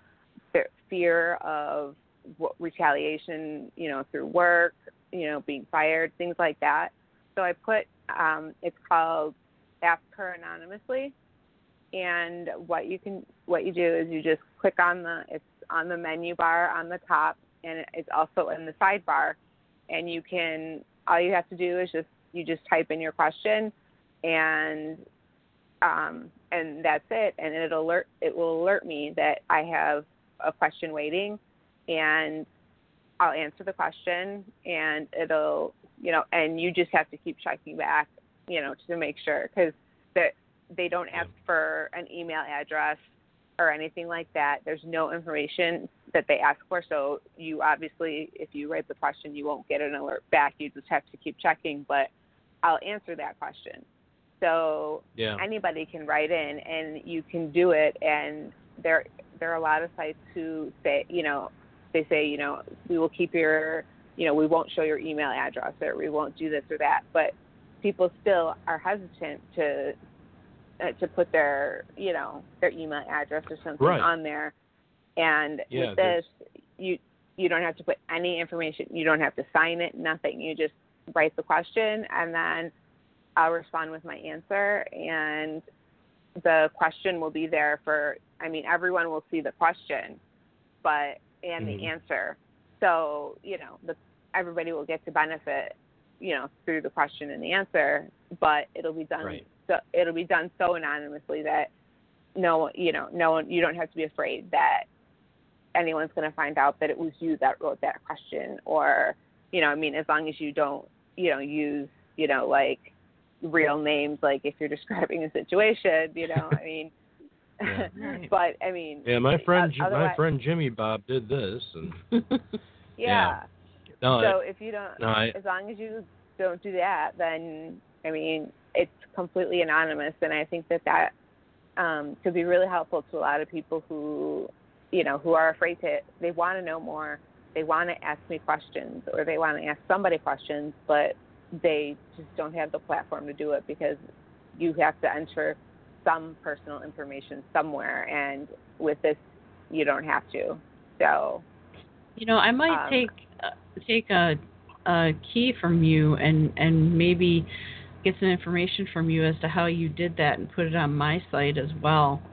S5: fear of retaliation, you know, through work, you know, being fired, things like that. So I put, um, it's called Ask Her Anonymously. And what you can, what you do is you just click on the, it's on the menu bar on the top, and it's also in the sidebar. And you can, all you have to do is just, you just type in your question, and um, and that's it. And it alert, it will alert me that I have a question waiting, and I'll answer the question, and it'll, you know, and you just have to keep checking back, you know, to make sure, because that they don't ask for an email address or anything like that. There's no information that they ask for. So you obviously, if you write the question, you won't get an alert back. You just have to keep checking, but I'll answer that question. So
S3: yeah.
S5: anybody can write in, and you can do it. And there, there are a lot of sites who say, you know, they say, you know, we will keep your, you know, we won't show your email address, or we won't do this or that. But people still are hesitant to uh, to put their, you know, their email address or something
S3: right.
S5: on there. And
S3: yeah,
S5: with this, you you don't have to put any information. You don't have to sign it, nothing. You just write the question, and then I'll respond with my answer, and the question will be there for, I mean, everyone will see the question, but, and
S3: mm-hmm.
S5: the answer. So, you know, the, everybody will get to benefit, you know, through the question and the answer, but it'll be done,
S3: right.
S5: so it'll be done so anonymously that no, you know, no one, you don't have to be afraid that anyone's going to find out that it was you that wrote that question, or, you know, I mean, as long as you don't, you know, use, you know, like real names, like if you're describing a situation, you know, I mean,
S3: yeah.
S5: but I mean,
S3: yeah, my friend, my friend Jimmy Bob did this, and
S5: yeah.
S3: yeah. No,
S5: so
S3: I,
S5: if you don't,
S3: no, I,
S5: as long as you don't do that, then I mean, it's completely anonymous, and I think that that um, could be really helpful to a lot of people who, you know, who are afraid to, they want to know more, they want to ask me questions, or they want to ask somebody questions, but they just don't have the platform to do it because you have to enter some personal information somewhere, and with this, you don't have to. So,
S4: you know, I might
S5: um,
S4: take uh, take a, a key from you and and maybe get some information from you as to how you did that and put it on my site as well.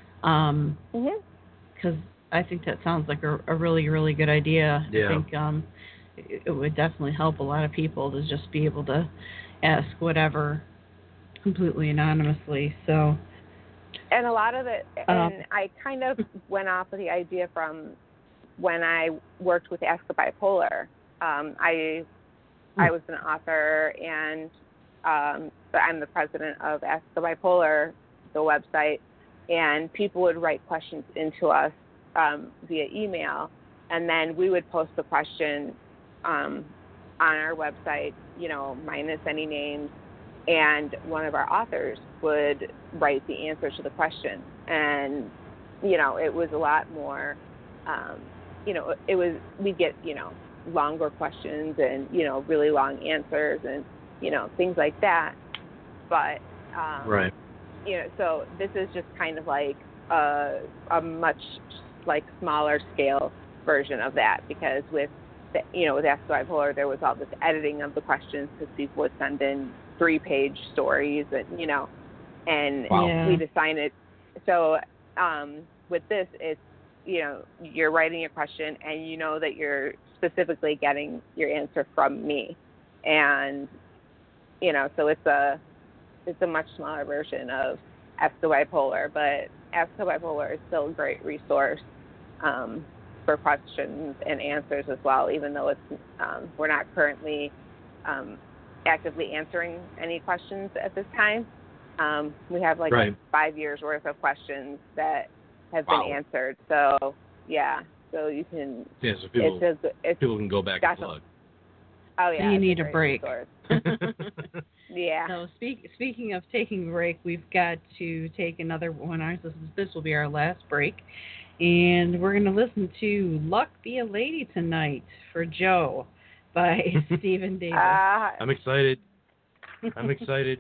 S4: Um,
S5: mm-hmm.
S4: Because I think that sounds like a, a really, really good idea.
S3: Yeah.
S4: I think um, it, it would definitely help a lot of people to just be able to ask whatever completely anonymously. So,
S5: and a lot of it, and
S4: um,
S5: I kind of went off of the idea from when I worked with Ask the Bipolar. Um, I I was an author, and um, I'm the president of Ask the Bipolar, the website, and people would write questions into us um, via email, and then we would post the question um, on our website, you know, minus any names, and one of our authors would write the answer to the question. And, you know, it was a lot more, um, you know, it was, we'd get, you know, longer questions and, you know, really long answers and, you know, things like that. But, um,
S3: right.
S5: you know, so this is just kind of like a, a much, like, smaller scale version of that, because with, the, you know, with Ask the Bipolar, there was all this editing of the questions because people would send in three-page stories and, you know, and
S3: wow.
S4: yeah.
S5: we'd assign it. So um, with this, it's, you know, you're writing your question and you know that you're specifically getting your answer from me. And, you know, so it's a, it's a much smaller version of Ask the Bipolar, but Ask the Bipolar is still a great resource um, for questions and answers as well, even though it's um, we're not currently um, actively answering any questions at this time. Um, we have like
S3: right.
S5: five years worth of questions that have
S3: wow.
S5: been answered. So yeah, so you can.
S3: Yeah, so people,
S5: it's a, it's
S3: people can go back and look.
S5: Oh yeah.
S4: you
S5: it's
S4: need a
S5: great
S4: break.
S5: resource. Yeah.
S4: So speak, speaking of taking a break, we've got to take another one. Ours. This, this will be our last break. And we're going to listen to Luck Be a Lady Tonight for Joe by Stephen Davis.
S5: Uh,
S3: I'm excited. I'm excited.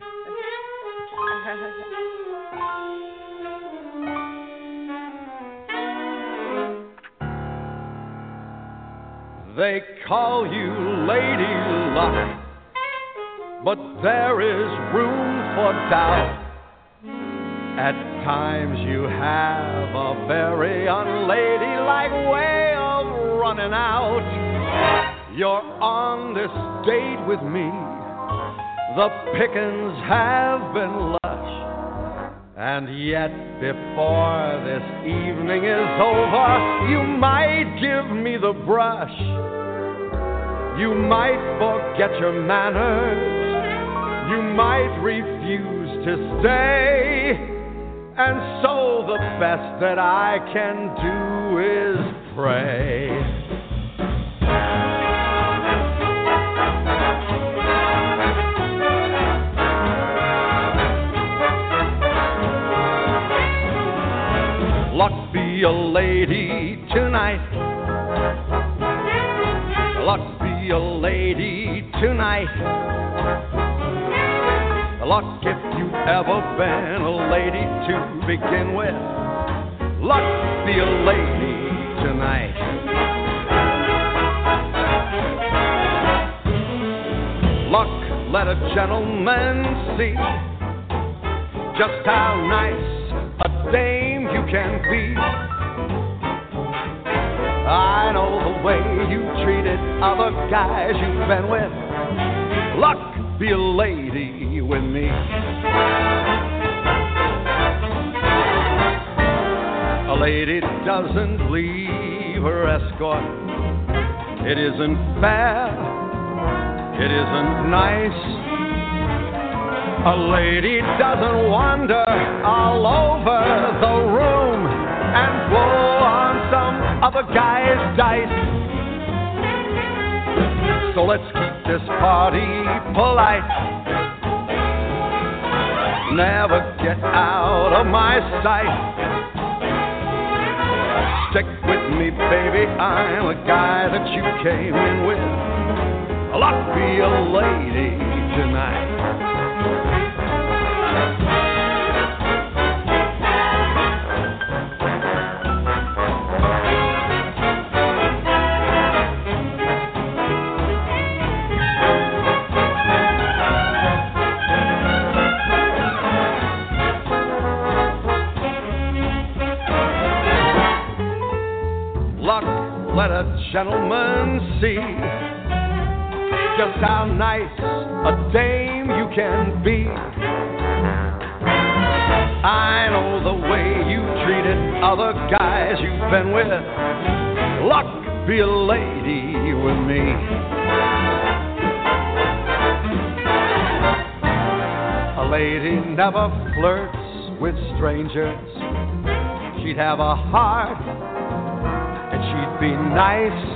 S6: They call you Lady Luck, but there is room for doubt. At times you have a very unladylike way of running out. You're on this date with me, the pickings have been lush, and yet before this evening is over, you might give me the brush. You might forget your manners, you might refuse to stay. And so the best that I can do is pray. Luck be a lady tonight. Luck be a lady tonight. Luck if you've ever been a lady to begin with. Luck be a lady tonight. Luck, let a gentleman see just how nice a dame you can be. I know the way you treated other guys you've been with. Luck be a lady with me. A lady doesn't leave her escort. It isn't fair. It isn't nice. A lady doesn't wander all over the room and blow on some other guy's dice. So let's keep this party polite. Never get out of my sight. Stick with me, baby, I'm a guy that you came in with. Luck be a lady tonight. Let a gentleman see just how nice a dame you can be. I know the way you treated other guys you've been with. Luck be a lady with me. A lady never flirts with strangers. She'd have a heart and she'd be nice.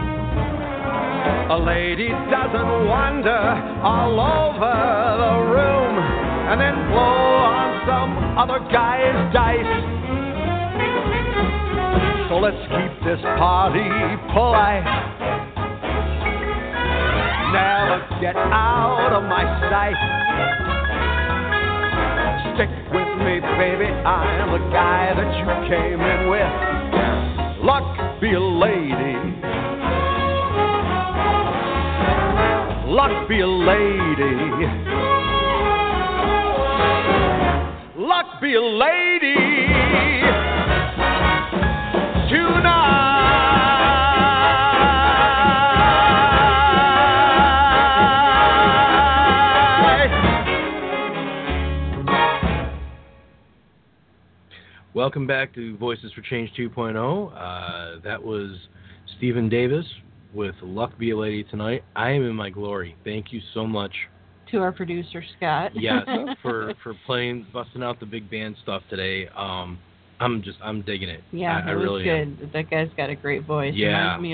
S6: A lady doesn't wander all over the room and then blow on some other guy's dice. So let's keep this party polite. Never get out of my sight. Stick with me, baby, I'm the guy that you came in with. Luck be a lady. Luck be a lady. Luck be a lady tonight.
S3: Welcome back to Voices for Change two point oh. Uh, that was Stephen Davis with Luck Be a Lady Tonight. I am in my glory. Thank you so much.
S4: To our producer, Scott.
S3: Yes, for, for playing, busting out the big band stuff today. Um, I'm just, I'm digging it.
S4: Yeah,
S3: I, I
S4: it was
S3: really
S4: good.
S3: am.
S4: That guy's got a great voice.
S3: Yeah.
S4: Reminds me of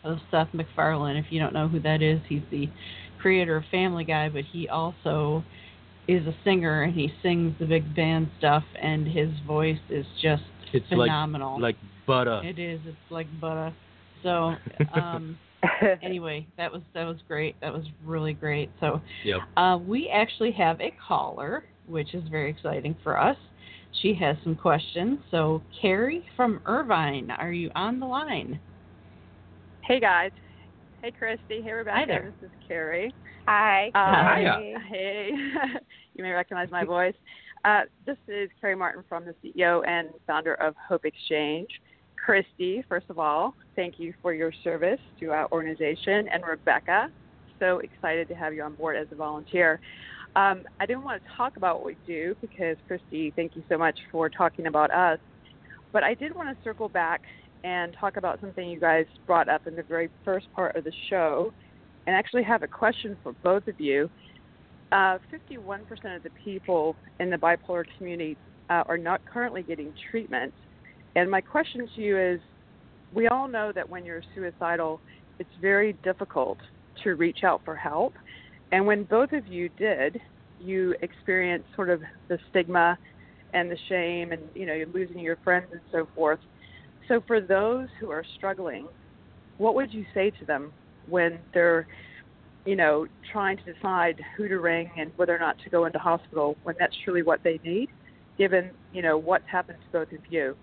S4: of Seth MacFarlane. If you don't know who that is, he's the creator of Family Guy, but he also is a singer, and he sings the big band stuff, and his voice is just
S3: it's
S4: phenomenal.
S3: Like, like butter.
S4: It is. It's like butter. So, um, anyway, that was that was great. That was really great. So,
S3: yep.
S4: uh, we actually have a caller, which is very exciting for us. She has some questions. So, Carrie from Irvine, are you on the line?
S7: Hey, guys. Hey, Christy. Hey, Rebecca.
S4: Hi there.
S7: This is Carrie.
S5: Hi.
S7: Uh,
S3: Hi.
S7: Hey. You may recognize my voice. Uh, this is Carrie Martin from the C E O and founder of Hope Exchange. Christy, first of all, thank you for your service to our organization. And Rebecca, so excited to have you on board as a volunteer. Um, I didn't want to talk about what we do because, Christy, thank you so much for talking about us. But I did want to circle back and talk about something you guys brought up in the very first part of the show, and actually have a question for both of you. Uh, fifty-one percent of the people in the bipolar community uh, are not currently getting treatment. And my question to you is, we all know that when you're suicidal, it's very difficult to reach out for help. And when both of you did, you experienced sort of the stigma and the shame and, you know, you're losing your friends and so forth. So for those who are struggling, what would you say to them when they're, you know, trying to decide who to ring and whether or not to go into hospital when that's truly what they need, given, you know, what's happened to both of you?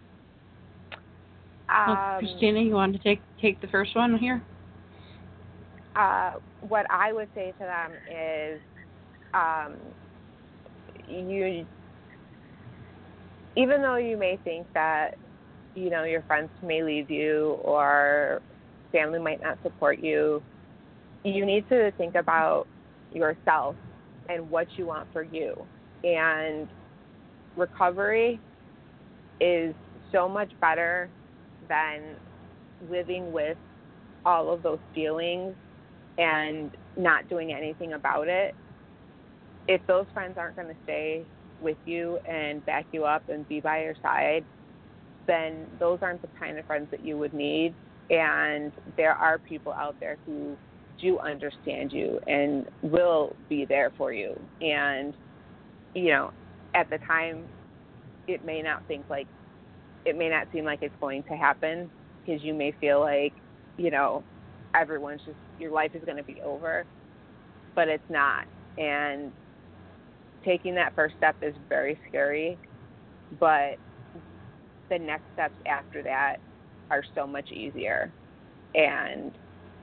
S4: Well,
S5: Um,
S4: Christina, you want to take take the first one here?
S5: uh, what I would say to them is, um, you, even though you may think that, you know, your friends may leave you or family might not support you, you need to think about yourself and what you want for you. And recovery is so much better than living with all of those feelings and not doing anything about it. If those friends aren't going to stay with you and back you up and be by your side, then those aren't the kind of friends that you would need. And there are people out there who do understand you and will be there for you. And, you know, at the time, it may not think like, it may not seem like it's going to happen because you may feel like, you know, everyone's just, your life is going to be over, but it's not. And taking that first step is very scary, but the next steps after that are so much easier. And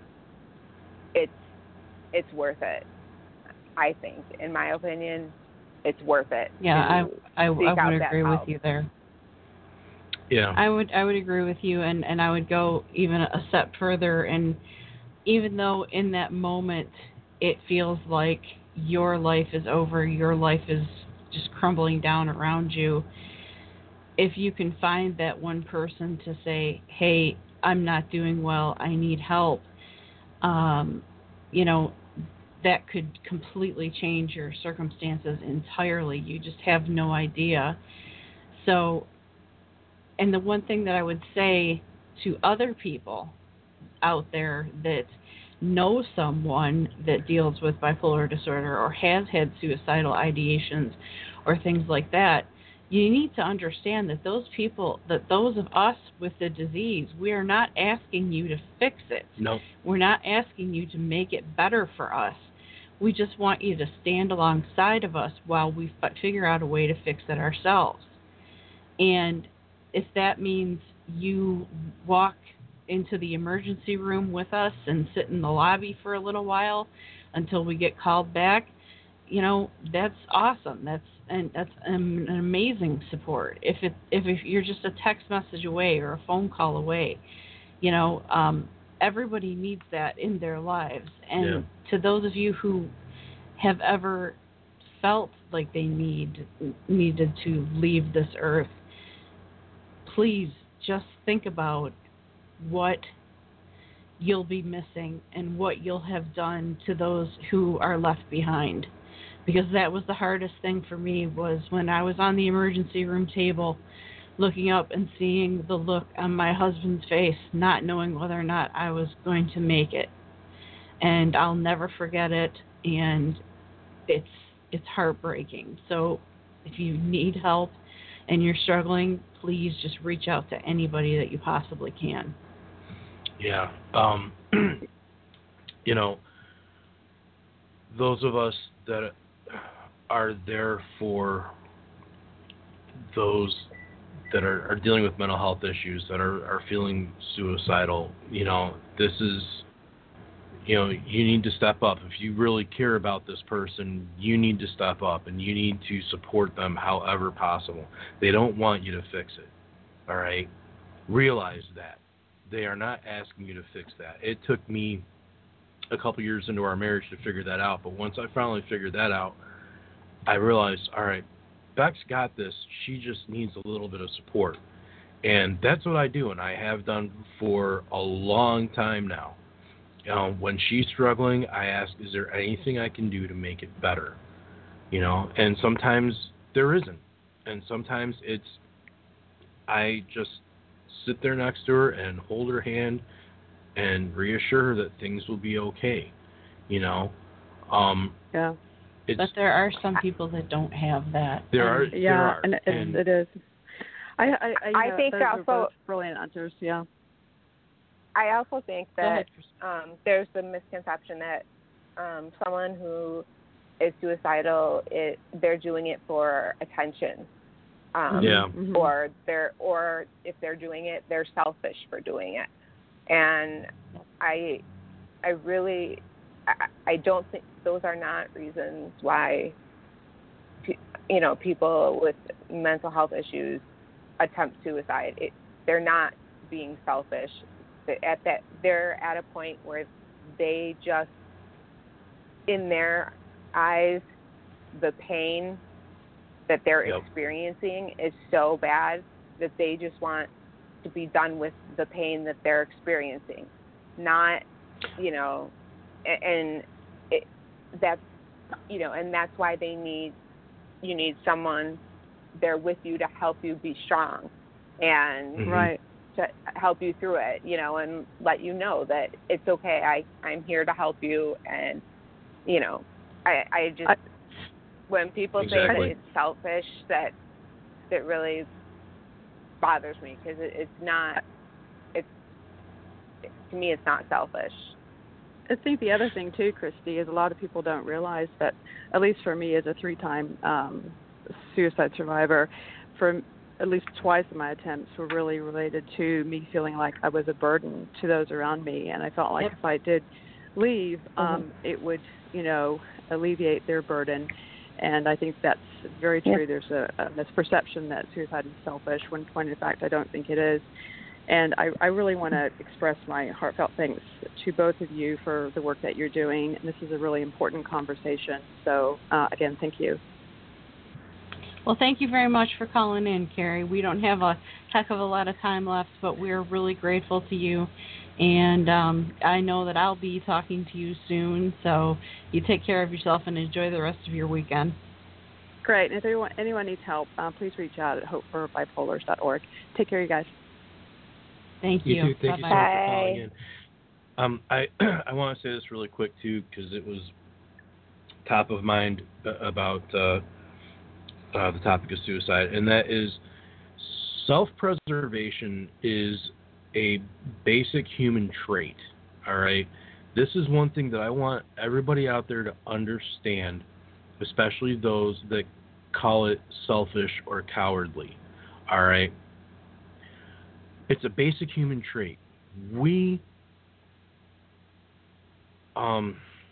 S5: it's, it's worth it. I think, in my opinion, it's worth it.
S4: Yeah, I I, I would agree with
S5: help.
S4: you there.
S3: Yeah.
S4: I would I would agree with you, and, and I would go even a step further. And even though in that moment it feels like your life is over, your life is just crumbling down around you, if you can find that one person to say, hey, I'm not doing well, I need help, um, you know, that could completely change your circumstances entirely. You just have no idea. So, and the one thing that I would say to other people out there that know someone that deals with bipolar disorder or has had suicidal ideations or things like that, you need to understand that those people, that those of us with the disease, we are not asking you to fix it.
S3: No.
S4: We're not asking you to make it better for us. We just want you to stand alongside of us while we f- figure out a way to fix it ourselves. And if that means you walk into the emergency room with us and sit in the lobby for a little while until we get called back, you know, that's awesome. That's and that's an, an amazing support. If it if, if you're just a text message away or a phone call away, you know, um, everybody needs that in their lives. And
S3: Yeah.
S4: to those of you who have ever felt like they need needed to leave this earth, please just think about what you'll be missing and what you'll have done to those who are left behind. Because that was the hardest thing for me, was when I was on the emergency room table looking up and seeing the look on my husband's face, not knowing whether or not I was going to make it. And I'll never forget it, and it's it's heartbreaking. So if you need help and you're struggling, please just reach out to anybody that you possibly can.
S3: Yeah. Um, you know, those of us that are there for those that are, are dealing with mental health issues, that are, are feeling suicidal, you know, this is, you know, you need to step up. If you really care about this person, you need to step up and you need to support them however possible. They don't want you to fix it. All right? Realize that. They are not asking you to fix that. It took me a couple years into our marriage to figure that out, but once I finally figured that out, I realized, all right, Beck's got this. She just needs a little bit of support. And that's what I do, and I have done for a long time now. You know, when she's struggling, I ask, is there anything I can do to make it better? You know, and sometimes there isn't. And sometimes it's, I just sit there next to her and hold her hand and reassure her that things will be okay. You know? Um,
S7: yeah.
S3: It's,
S4: but there are some people that don't have that.
S3: There are.
S7: Yeah,
S3: there are.
S7: and, it,
S3: and
S7: it is. I, I, I,
S5: I
S7: know,
S5: think
S7: those
S5: also-
S7: are both brilliant answers, yeah.
S5: I also think
S4: Go
S5: that
S4: ahead.
S5: um, there's the misconception that um, someone who is suicidal, it, they're doing it for attention. Um,
S3: Yeah.
S7: Mhm.
S5: Or they're, or if they're doing it, they're selfish for doing it. And I, I really, I, I don't think those are not reasons why, you know, people with mental health issues attempt suicide. It, they're not being selfish. At that, they're at a point where they just, in their eyes, the pain that they're
S3: Yep.
S5: experiencing is so bad that they just want to be done with the pain that they're experiencing. Not, you know, and it, that's, you know, and that's why they need, you need someone there with you to help you be strong and
S3: Mhm.
S7: Right.
S5: to help you through it, you know, and let you know that it's okay. I, I'm here to help you. And, you know, I, I just,
S7: I,
S5: when people say
S3: Exactly.
S5: that it's selfish, that, that really bothers me because it, it's not, it's, to me, it's not selfish.
S7: I think the other thing too, Christy, is a lot of people don't realize that, at least for me as a three-time um, suicide survivor, for at least twice of my attempts were really related to me feeling like I was a burden to those around me, and I felt like
S4: Yep.
S7: if I did leave, um,
S5: Mhm.
S7: it would, you know, alleviate their burden. And I think that's very true.
S5: Yep.
S7: There's a, a misperception that suicide is selfish, when in point of fact I don't think it is. And I, I really want to express my heartfelt thanks to both of you for the work that you're doing. And this is a really important conversation. So, uh, again, thank you.
S4: Well, thank you very much for calling in, Carrie. We don't have a heck of a lot of time left, but we're really grateful to you. And um, I know that I'll be talking to you soon. So you take care of yourself and enjoy the rest of your weekend.
S7: Great. And if anyone, anyone needs help, uh, please reach out at hope for bipolars dot org. Take care, you guys.
S4: Thank you.
S3: You too. Thank
S4: Bye-bye.
S3: you so much for
S5: Bye.
S3: calling in. Um, I I want to say this really quick too, because it was top of mind about uh, uh, the topic of suicide, and that is self-preservation is a basic human trait. All right, this is one thing that I want everybody out there to understand, especially those that call it selfish or cowardly. All right. It's a basic human trait. We, um,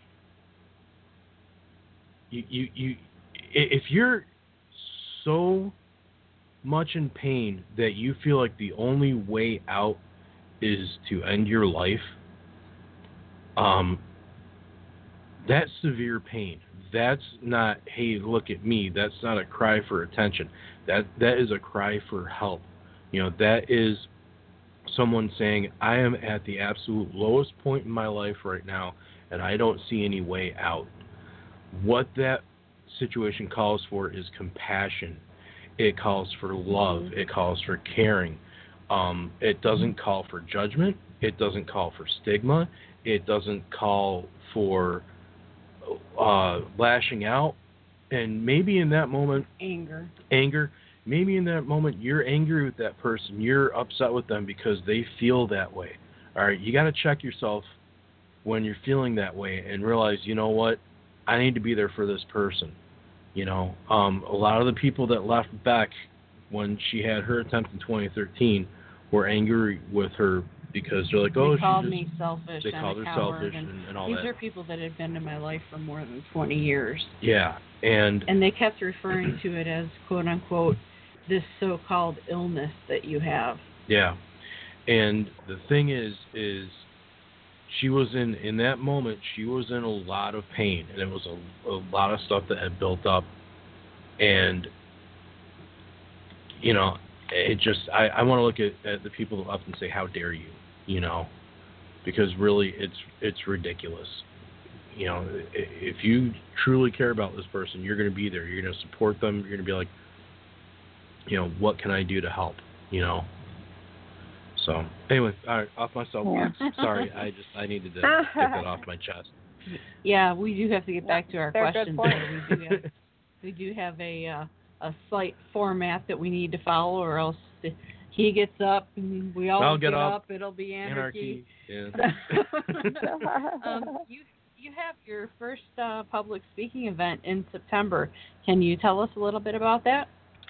S3: you, you, you, if you're so much in pain that you feel like the only way out is to end your life, um, that's severe pain. That's not, hey, look at me. That's not a cry for attention. That that is a cry for help. You know, that is someone saying, I am at the absolute lowest point in my life right now, and I don't see any way out. What that situation calls for is compassion. It calls for love.
S4: Mm-hmm.
S3: It calls for caring. Um, it doesn't call for judgment. It doesn't call for stigma. It doesn't call for uh, lashing out. And maybe in that moment,
S4: anger.
S3: Anger. Maybe in that moment, you're angry with that person. You're upset with them because they feel that way. All right, you got to check yourself when you're feeling that way and realize, you know what, I need to be there for this person. You know, um, a lot of the people that left Beck when she had her attempt in twenty thirteen were angry with her because they're like, oh,
S4: they
S3: she
S4: called
S3: just,
S4: me selfish.
S3: they
S4: and
S3: called
S4: a
S3: her
S4: coward,
S3: selfish
S4: and,
S3: and, and all
S4: these
S3: that.
S4: These are people that have been in my life for more than twenty years.
S3: Yeah, and
S4: and they kept referring to it as quote unquote this so-called illness that you have.
S3: Yeah, and the thing is, is she was in in that moment. She was in a lot of pain, and it was a, a lot of stuff that had built up, and you know, it just I, I want to look at, at the people that left and say, how dare you, you know, because really it's it's ridiculous. You know, if you truly care about this person, you're going to be there. You're going to support them. You're going to be like, you know, what can I do to help? You know. So anyway, all right, off my soapbox.
S5: Yeah.
S3: Sorry, I just I needed to get that off my chest.
S4: Yeah, we do have to get back to our
S5: They're
S4: questions.
S5: good
S4: There. We do have we do have a uh, a slight format that we need to follow, or else he gets up and we all
S3: I'll get
S4: get
S3: up.
S4: up. It'll be anarchy.
S3: Anarchy. Yeah.
S4: um, you you have your first uh, public speaking event in September. Can you tell us a little bit about that?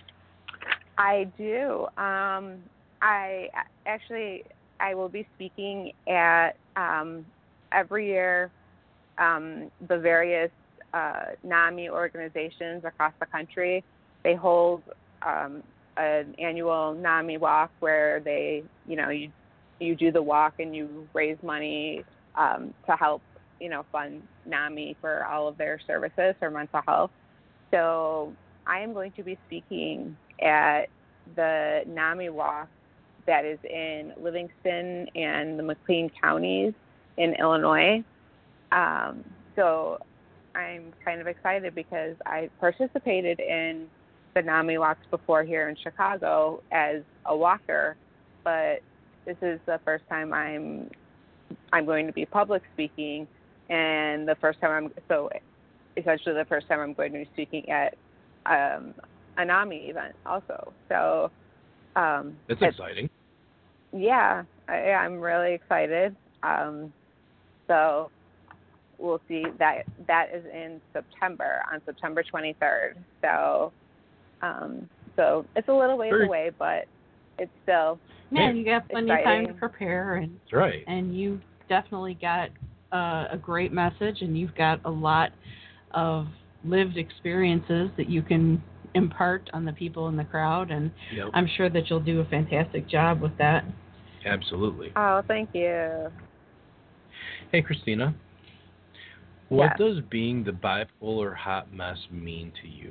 S5: I do. Um, I actually I will be speaking at um, every year um, the various uh, NAMI organizations across the country. They hold um, an annual NAMI walk where they, you know, you you do the walk and you raise money um, to help, you know, fund NAMI for all of their services for mental health. So I am going to be speaking at the NAMI walk that is in Livingston and the McLean counties in Illinois. Um, so I'm kind of excited because I participated in the NAMI walks before here in Chicago as a walker, but this is the first time I'm I'm going to be public speaking, and the first time I'm so essentially the first time I'm going to be speaking at um, a NAMI event also. So um,
S3: That's
S5: it's,
S3: exciting.
S5: Yeah, I, I'm really excited. Um, so we'll see that that is in September, on September twenty-third. So, um, so it's a little ways
S3: Very,
S5: away, but it's still
S4: Yeah, you got plenty
S5: exciting.
S4: of time to prepare, and
S3: That's right.
S4: and you definitely got uh, a great message, and you've got a lot of lived experiences that you can impart on the people in the crowd, and
S3: Yep.
S4: I'm sure that you'll do a fantastic job with that.
S3: Absolutely.
S5: Oh, thank you.
S3: Hey, Christina. What
S5: Yes.
S3: does being the bipolar hot mess mean to you?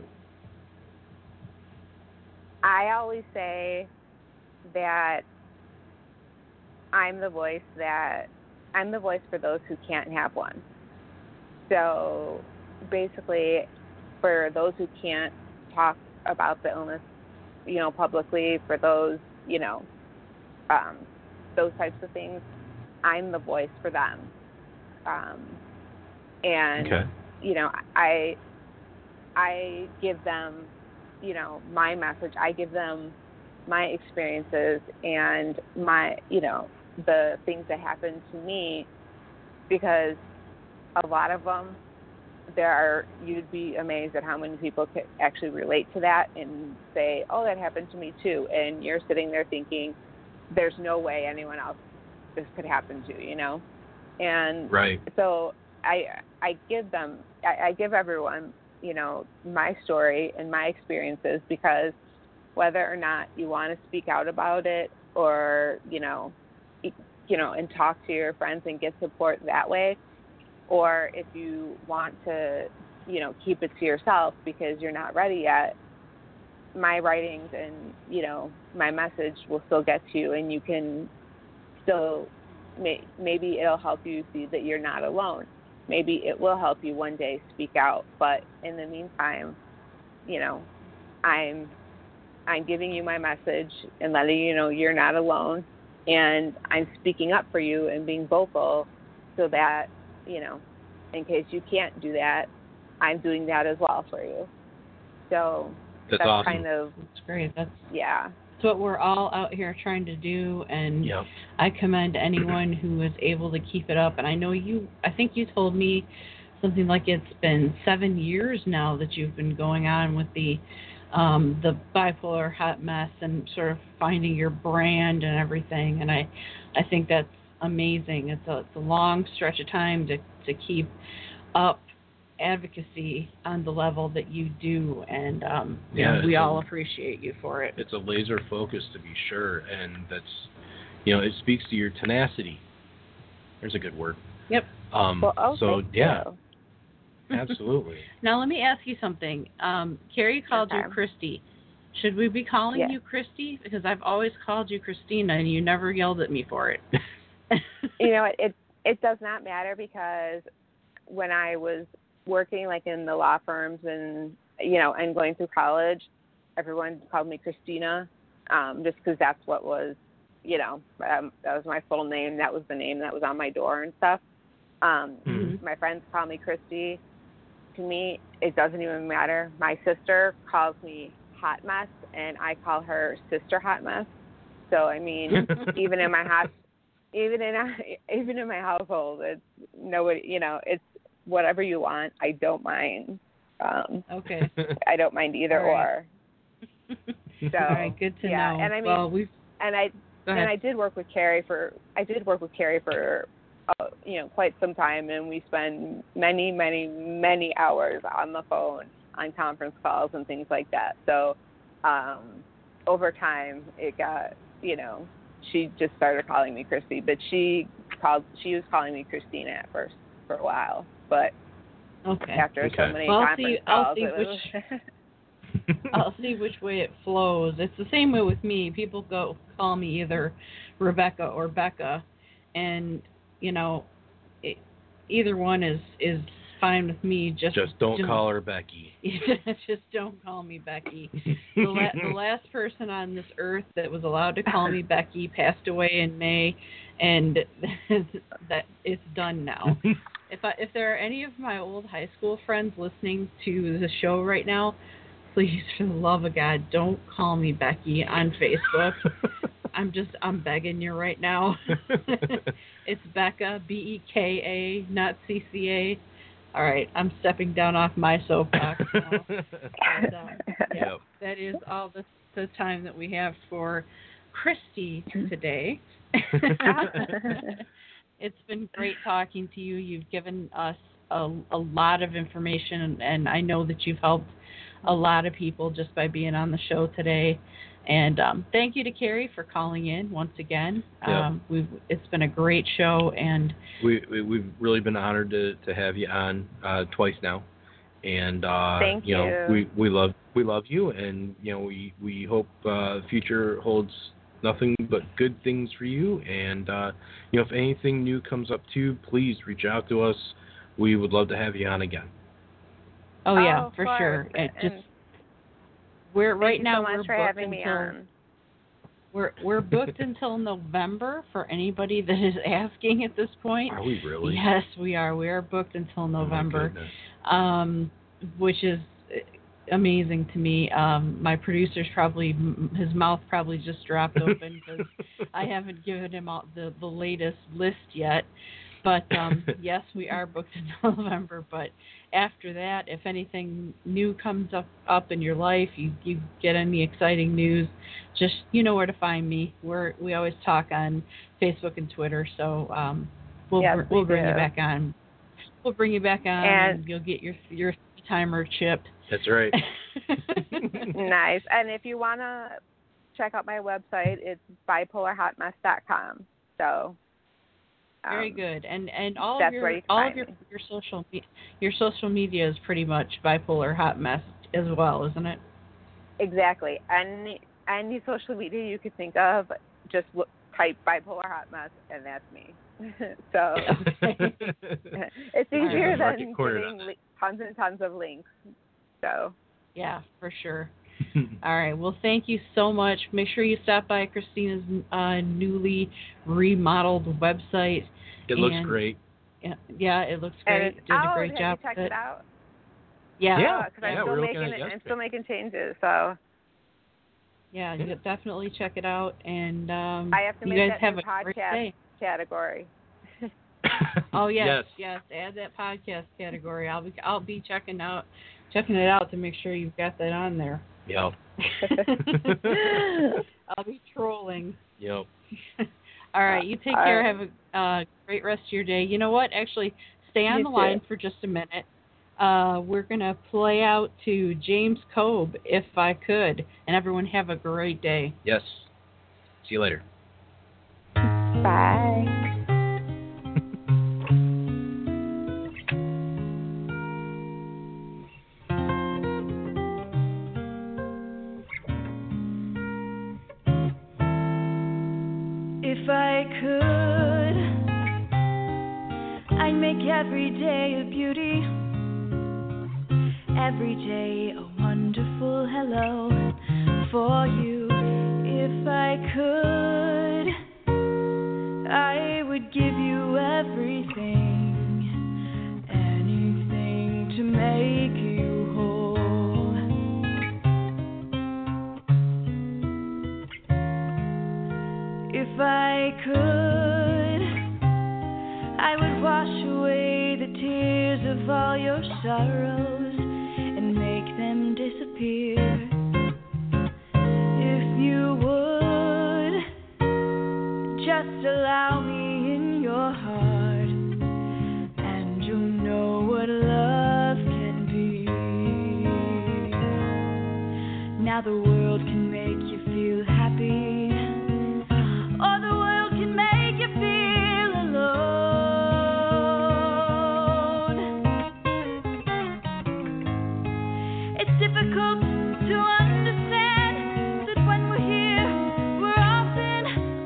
S5: I always say that I'm the voice that I'm the voice for those who can't have one. So basically, for those who can't talk about the illness, you know, publicly, for those, you know, um, those types of things, I'm the voice for them. Um, and
S3: Okay.
S5: you know, I I give them, you know, my message. I give them my experiences and my, you know, the things that happened to me, because a lot of them, there are, you'd be amazed at how many people could actually relate to that and say, oh, that happened to me too. And you're sitting there thinking, there's no way anyone else this could happen to, you know? And
S3: Right.
S5: so I I give them, I, I give everyone, you know, my story and my experiences, because whether or not you want to speak out about it or, you know, you know, and talk to your friends and get support that way, or if you want to, you know, keep it to yourself because you're not ready yet, my writings and, you know, my message will still get to you, and you can still, may, maybe it'll help you see that you're not alone. Maybe it will help you one day speak out, but in the meantime, you know, I'm I'm giving you my message and letting you know you're not alone, and I'm speaking up for you and being vocal so that, you know, in case you can't do that, I'm doing that as well for you. So
S3: that's,
S5: that's
S3: awesome.
S5: kind of
S4: That's great. That's
S5: yeah.
S4: That's what we're all out here trying to do, and
S3: Yep.
S4: I commend anyone who is able to keep it up. And I know you, I think you told me something like it's been seven years now that you've been going on with the um, the bipolar hot mess and sort of finding your brand and everything. And I, I think that's amazing. It's a, it's a long stretch of time to, to keep up advocacy on the level that you do, and um,
S3: yeah,
S4: we
S3: so
S4: all appreciate you for it.
S3: It's a laser focus, to be sure, and that's, you know, it speaks to your tenacity. There's a good word.
S4: Yep.
S3: Um,
S5: well, oh,
S3: so
S5: thank
S3: yeah,
S5: you.
S3: absolutely.
S4: Now let me ask you something. Um, Carrie called
S5: Okay.
S4: you Christy. Should we be calling
S5: Yes.
S4: you Christy? Because I've always called you Christina, and you never yelled at me for it.
S5: You know, it, it it does not matter, because when I was working like in the law firms and, you know, and going through college, everyone called me Christina, um, just because that's what was, you know, um, that was my full name. That was the name that was on my door and stuff. Um,
S3: Mhm.
S5: My friends call me Christy. To me, it doesn't even matter. My sister calls me Hot Mess, and I call her Sister Hot Mess. So I mean, even in my house, even in even in my household, it's nobody. You know, it's whatever you want. I don't mind. Um,
S4: Okay.
S5: I don't mind either
S4: All right.
S5: or. So
S4: All right, good to
S5: yeah,
S4: know.
S5: and I mean,
S4: well, we've
S5: and I
S4: go
S5: and
S4: ahead.
S5: I did work with Carrie for I did work with Carrie for uh, you know, quite some time, and we spend many many many hours on the phone on conference calls and things like that. So um, over time, it got, you know, she just started calling me Christy, but she called she was calling me Christina at first for a while, but
S4: okay.
S5: after
S3: Okay.
S5: so many
S4: Well, I'll
S5: conference
S4: see- I'll
S5: calls,
S4: see
S5: it was
S4: I'll see which way it flows. It's the same way with me. People go call me either Rebecca or Becca, and you know, it, either one is is fine with me. Just
S3: Just don't call her Becky.
S4: just don't call me Becky. The, la- the last person on this earth that was allowed to call me Becky passed away in May, and that it's done now. If I, if there are any of my old high school friends listening to the show right now, please, for the love of God, don't call me Becky on Facebook. I'm just, I'm begging you right now. It's Becca, B E K A, not C C A. All right, I'm stepping down off my soapbox now. And, uh, yeah,
S3: Yep.
S4: that is all the, the time that we have for Christy today. It's been great talking to you. You've given us a, a lot of information, and, and I know that you've helped a lot of people just by being on the show today. And um, thank you to Carrie for calling in once again.
S3: Yeah.
S4: Um, we've it's been a great show, and
S3: we, we we've really been honored to, to have you on uh, twice now, and uh,
S5: Thank
S3: you know
S5: you.
S3: we, we love we love you, and you know we we hope uh, the future holds nothing but good things for you. And uh, you know if anything new comes up too, please reach out to us. We would love to have you on again.
S4: oh yeah,
S5: Oh, of
S4: for
S5: course.
S4: sure. It
S5: And
S4: just we're
S5: thank
S4: right
S5: you
S4: now
S5: so much
S4: we're
S5: for
S4: booked
S5: having me
S4: until
S5: on.
S4: we're we're booked until November for anybody that is asking at this point.
S3: Are we really?
S4: Yes, we are. We are booked until
S3: Oh, my
S4: November,
S3: goodness.
S4: um, which is amazing to me. Um, my producer's probably his mouth probably just dropped open because I haven't given him all the the latest list yet. But um, yes, we are booked until November. But after that, if anything new comes up up in your life, you you get any exciting news, just you know where to find me. We're we always talk on Facebook and Twitter, so um, we'll
S5: Yes,
S4: br-
S5: we
S4: we'll bring
S5: do.
S4: you back on. We'll bring you back on,
S5: And-
S4: and you'll get your your timer chip.
S3: That's right.
S5: Nice. And if you want to check out my website, it's bipolar hot mess dot com. So um,
S4: Very good, and and all
S5: that's
S4: of your
S5: where you can
S4: all
S5: find
S4: of your
S5: me.
S4: your social me- your social media is pretty much bipolar hot mess as well, isn't it?
S5: Exactly. Any any social media you could think of, just look, type bipolar hot mess, and that's me. So it's
S3: All
S5: easier
S3: right. Mark
S5: than
S3: it cornered
S5: getting
S3: on
S5: li- tons and tons of links. So
S4: Yeah, for sure. All right. Well, thank you so much. Make sure you stop by Christina's uh, newly remodeled website.
S3: It looks
S4: and,
S3: great.
S4: Yeah, yeah, it looks great.
S5: And,
S4: Did
S5: oh,
S4: a great
S5: have
S4: job
S5: you checked
S4: with
S5: it out?
S4: Yeah.
S3: Yeah.
S5: Because
S3: yeah,
S5: I'm still
S3: we're
S5: making
S3: looking at it
S5: I'm
S3: yesterday.
S5: still making changes. So
S4: Yeah, you could definitely check it out. And um,
S5: I have to
S4: you
S5: make
S4: guys
S5: that
S4: have
S5: new
S4: a great
S5: podcast
S4: day.
S5: category.
S4: Oh yes,
S3: yes.
S4: yes. Add that podcast category. I'll be I'll be checking out checking it out to make sure you've got that on there.
S3: Yep.
S4: I'll be trolling.
S3: Yep.
S4: All right, you take
S5: All
S4: care.
S5: right.
S4: Have a uh, great rest of your day. You know what? Actually, stay on
S5: You
S4: the
S5: too.
S4: line for just a minute. Uh, we're gonna play out to James Cobe, If I Could, and everyone have a great day.
S3: Yes. See you later.
S5: Bye.
S8: If I could, I'd make every day a beauty, every day a wonderful hello for you. If I could, I would give you everything, anything to make you whole. If I could, I would wash away the tears of all your sorrows and make them disappear. If you would, just allow me in your heart, and you'll know what love can be. Now the world can make you feel happy, or the world can make you feel alone. It's difficult to understand that when we're here, we're often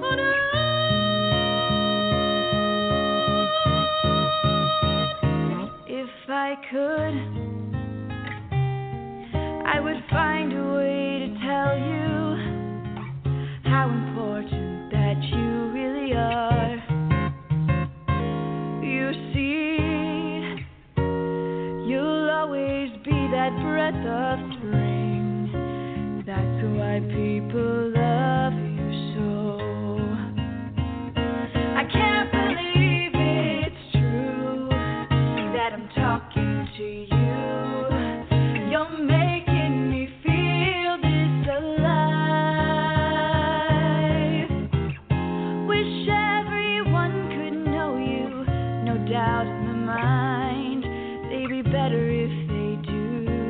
S8: alone. If I could, I would find a way to tell you how important that you really are. You see, you'll always be that breath of spring. That's why people love you so. I can't believe it's true that I'm talking to you. You're making me feel this alive. Wish everyone could know you, no doubt in my mind. They'd be better if they do.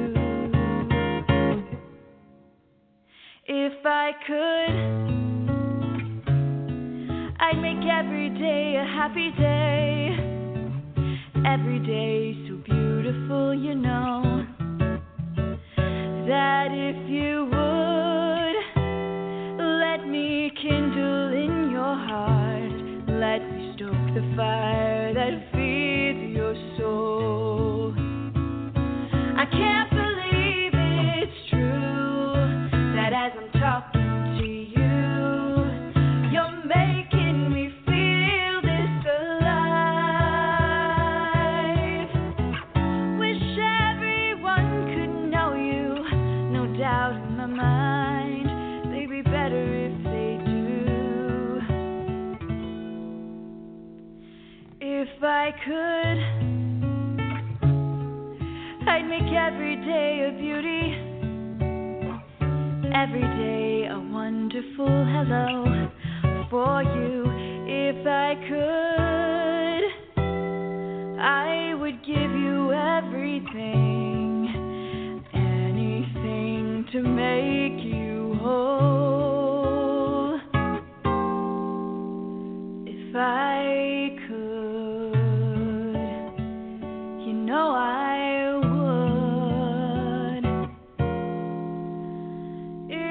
S8: If I could, I'd make every day a happy day, every day so beautiful, you know, that if you would let me kindle in your heart, let me stoke the fire that feeds your soul. I can't believe it's true that as I'm talking to you, you're making me feel this alive. Wish everyone could know you, no doubt in my mind. They'd be better if they do. If I could, I'd make every day a beauty, every day a wonderful hello for you. If I could, I would give you everything, anything to make you whole. If I could, you know I would.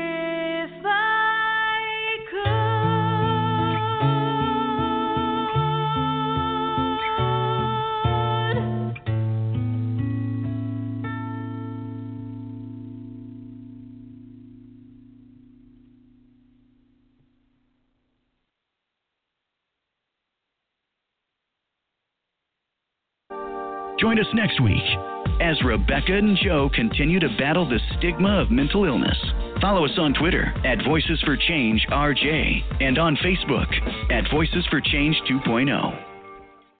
S8: If I could.
S2: Join us next week as Rebecca and Joe continue to battle the stigma of mental illness. Follow us on Twitter at Voices for Change R J and on Facebook at Voices for Change two point oh.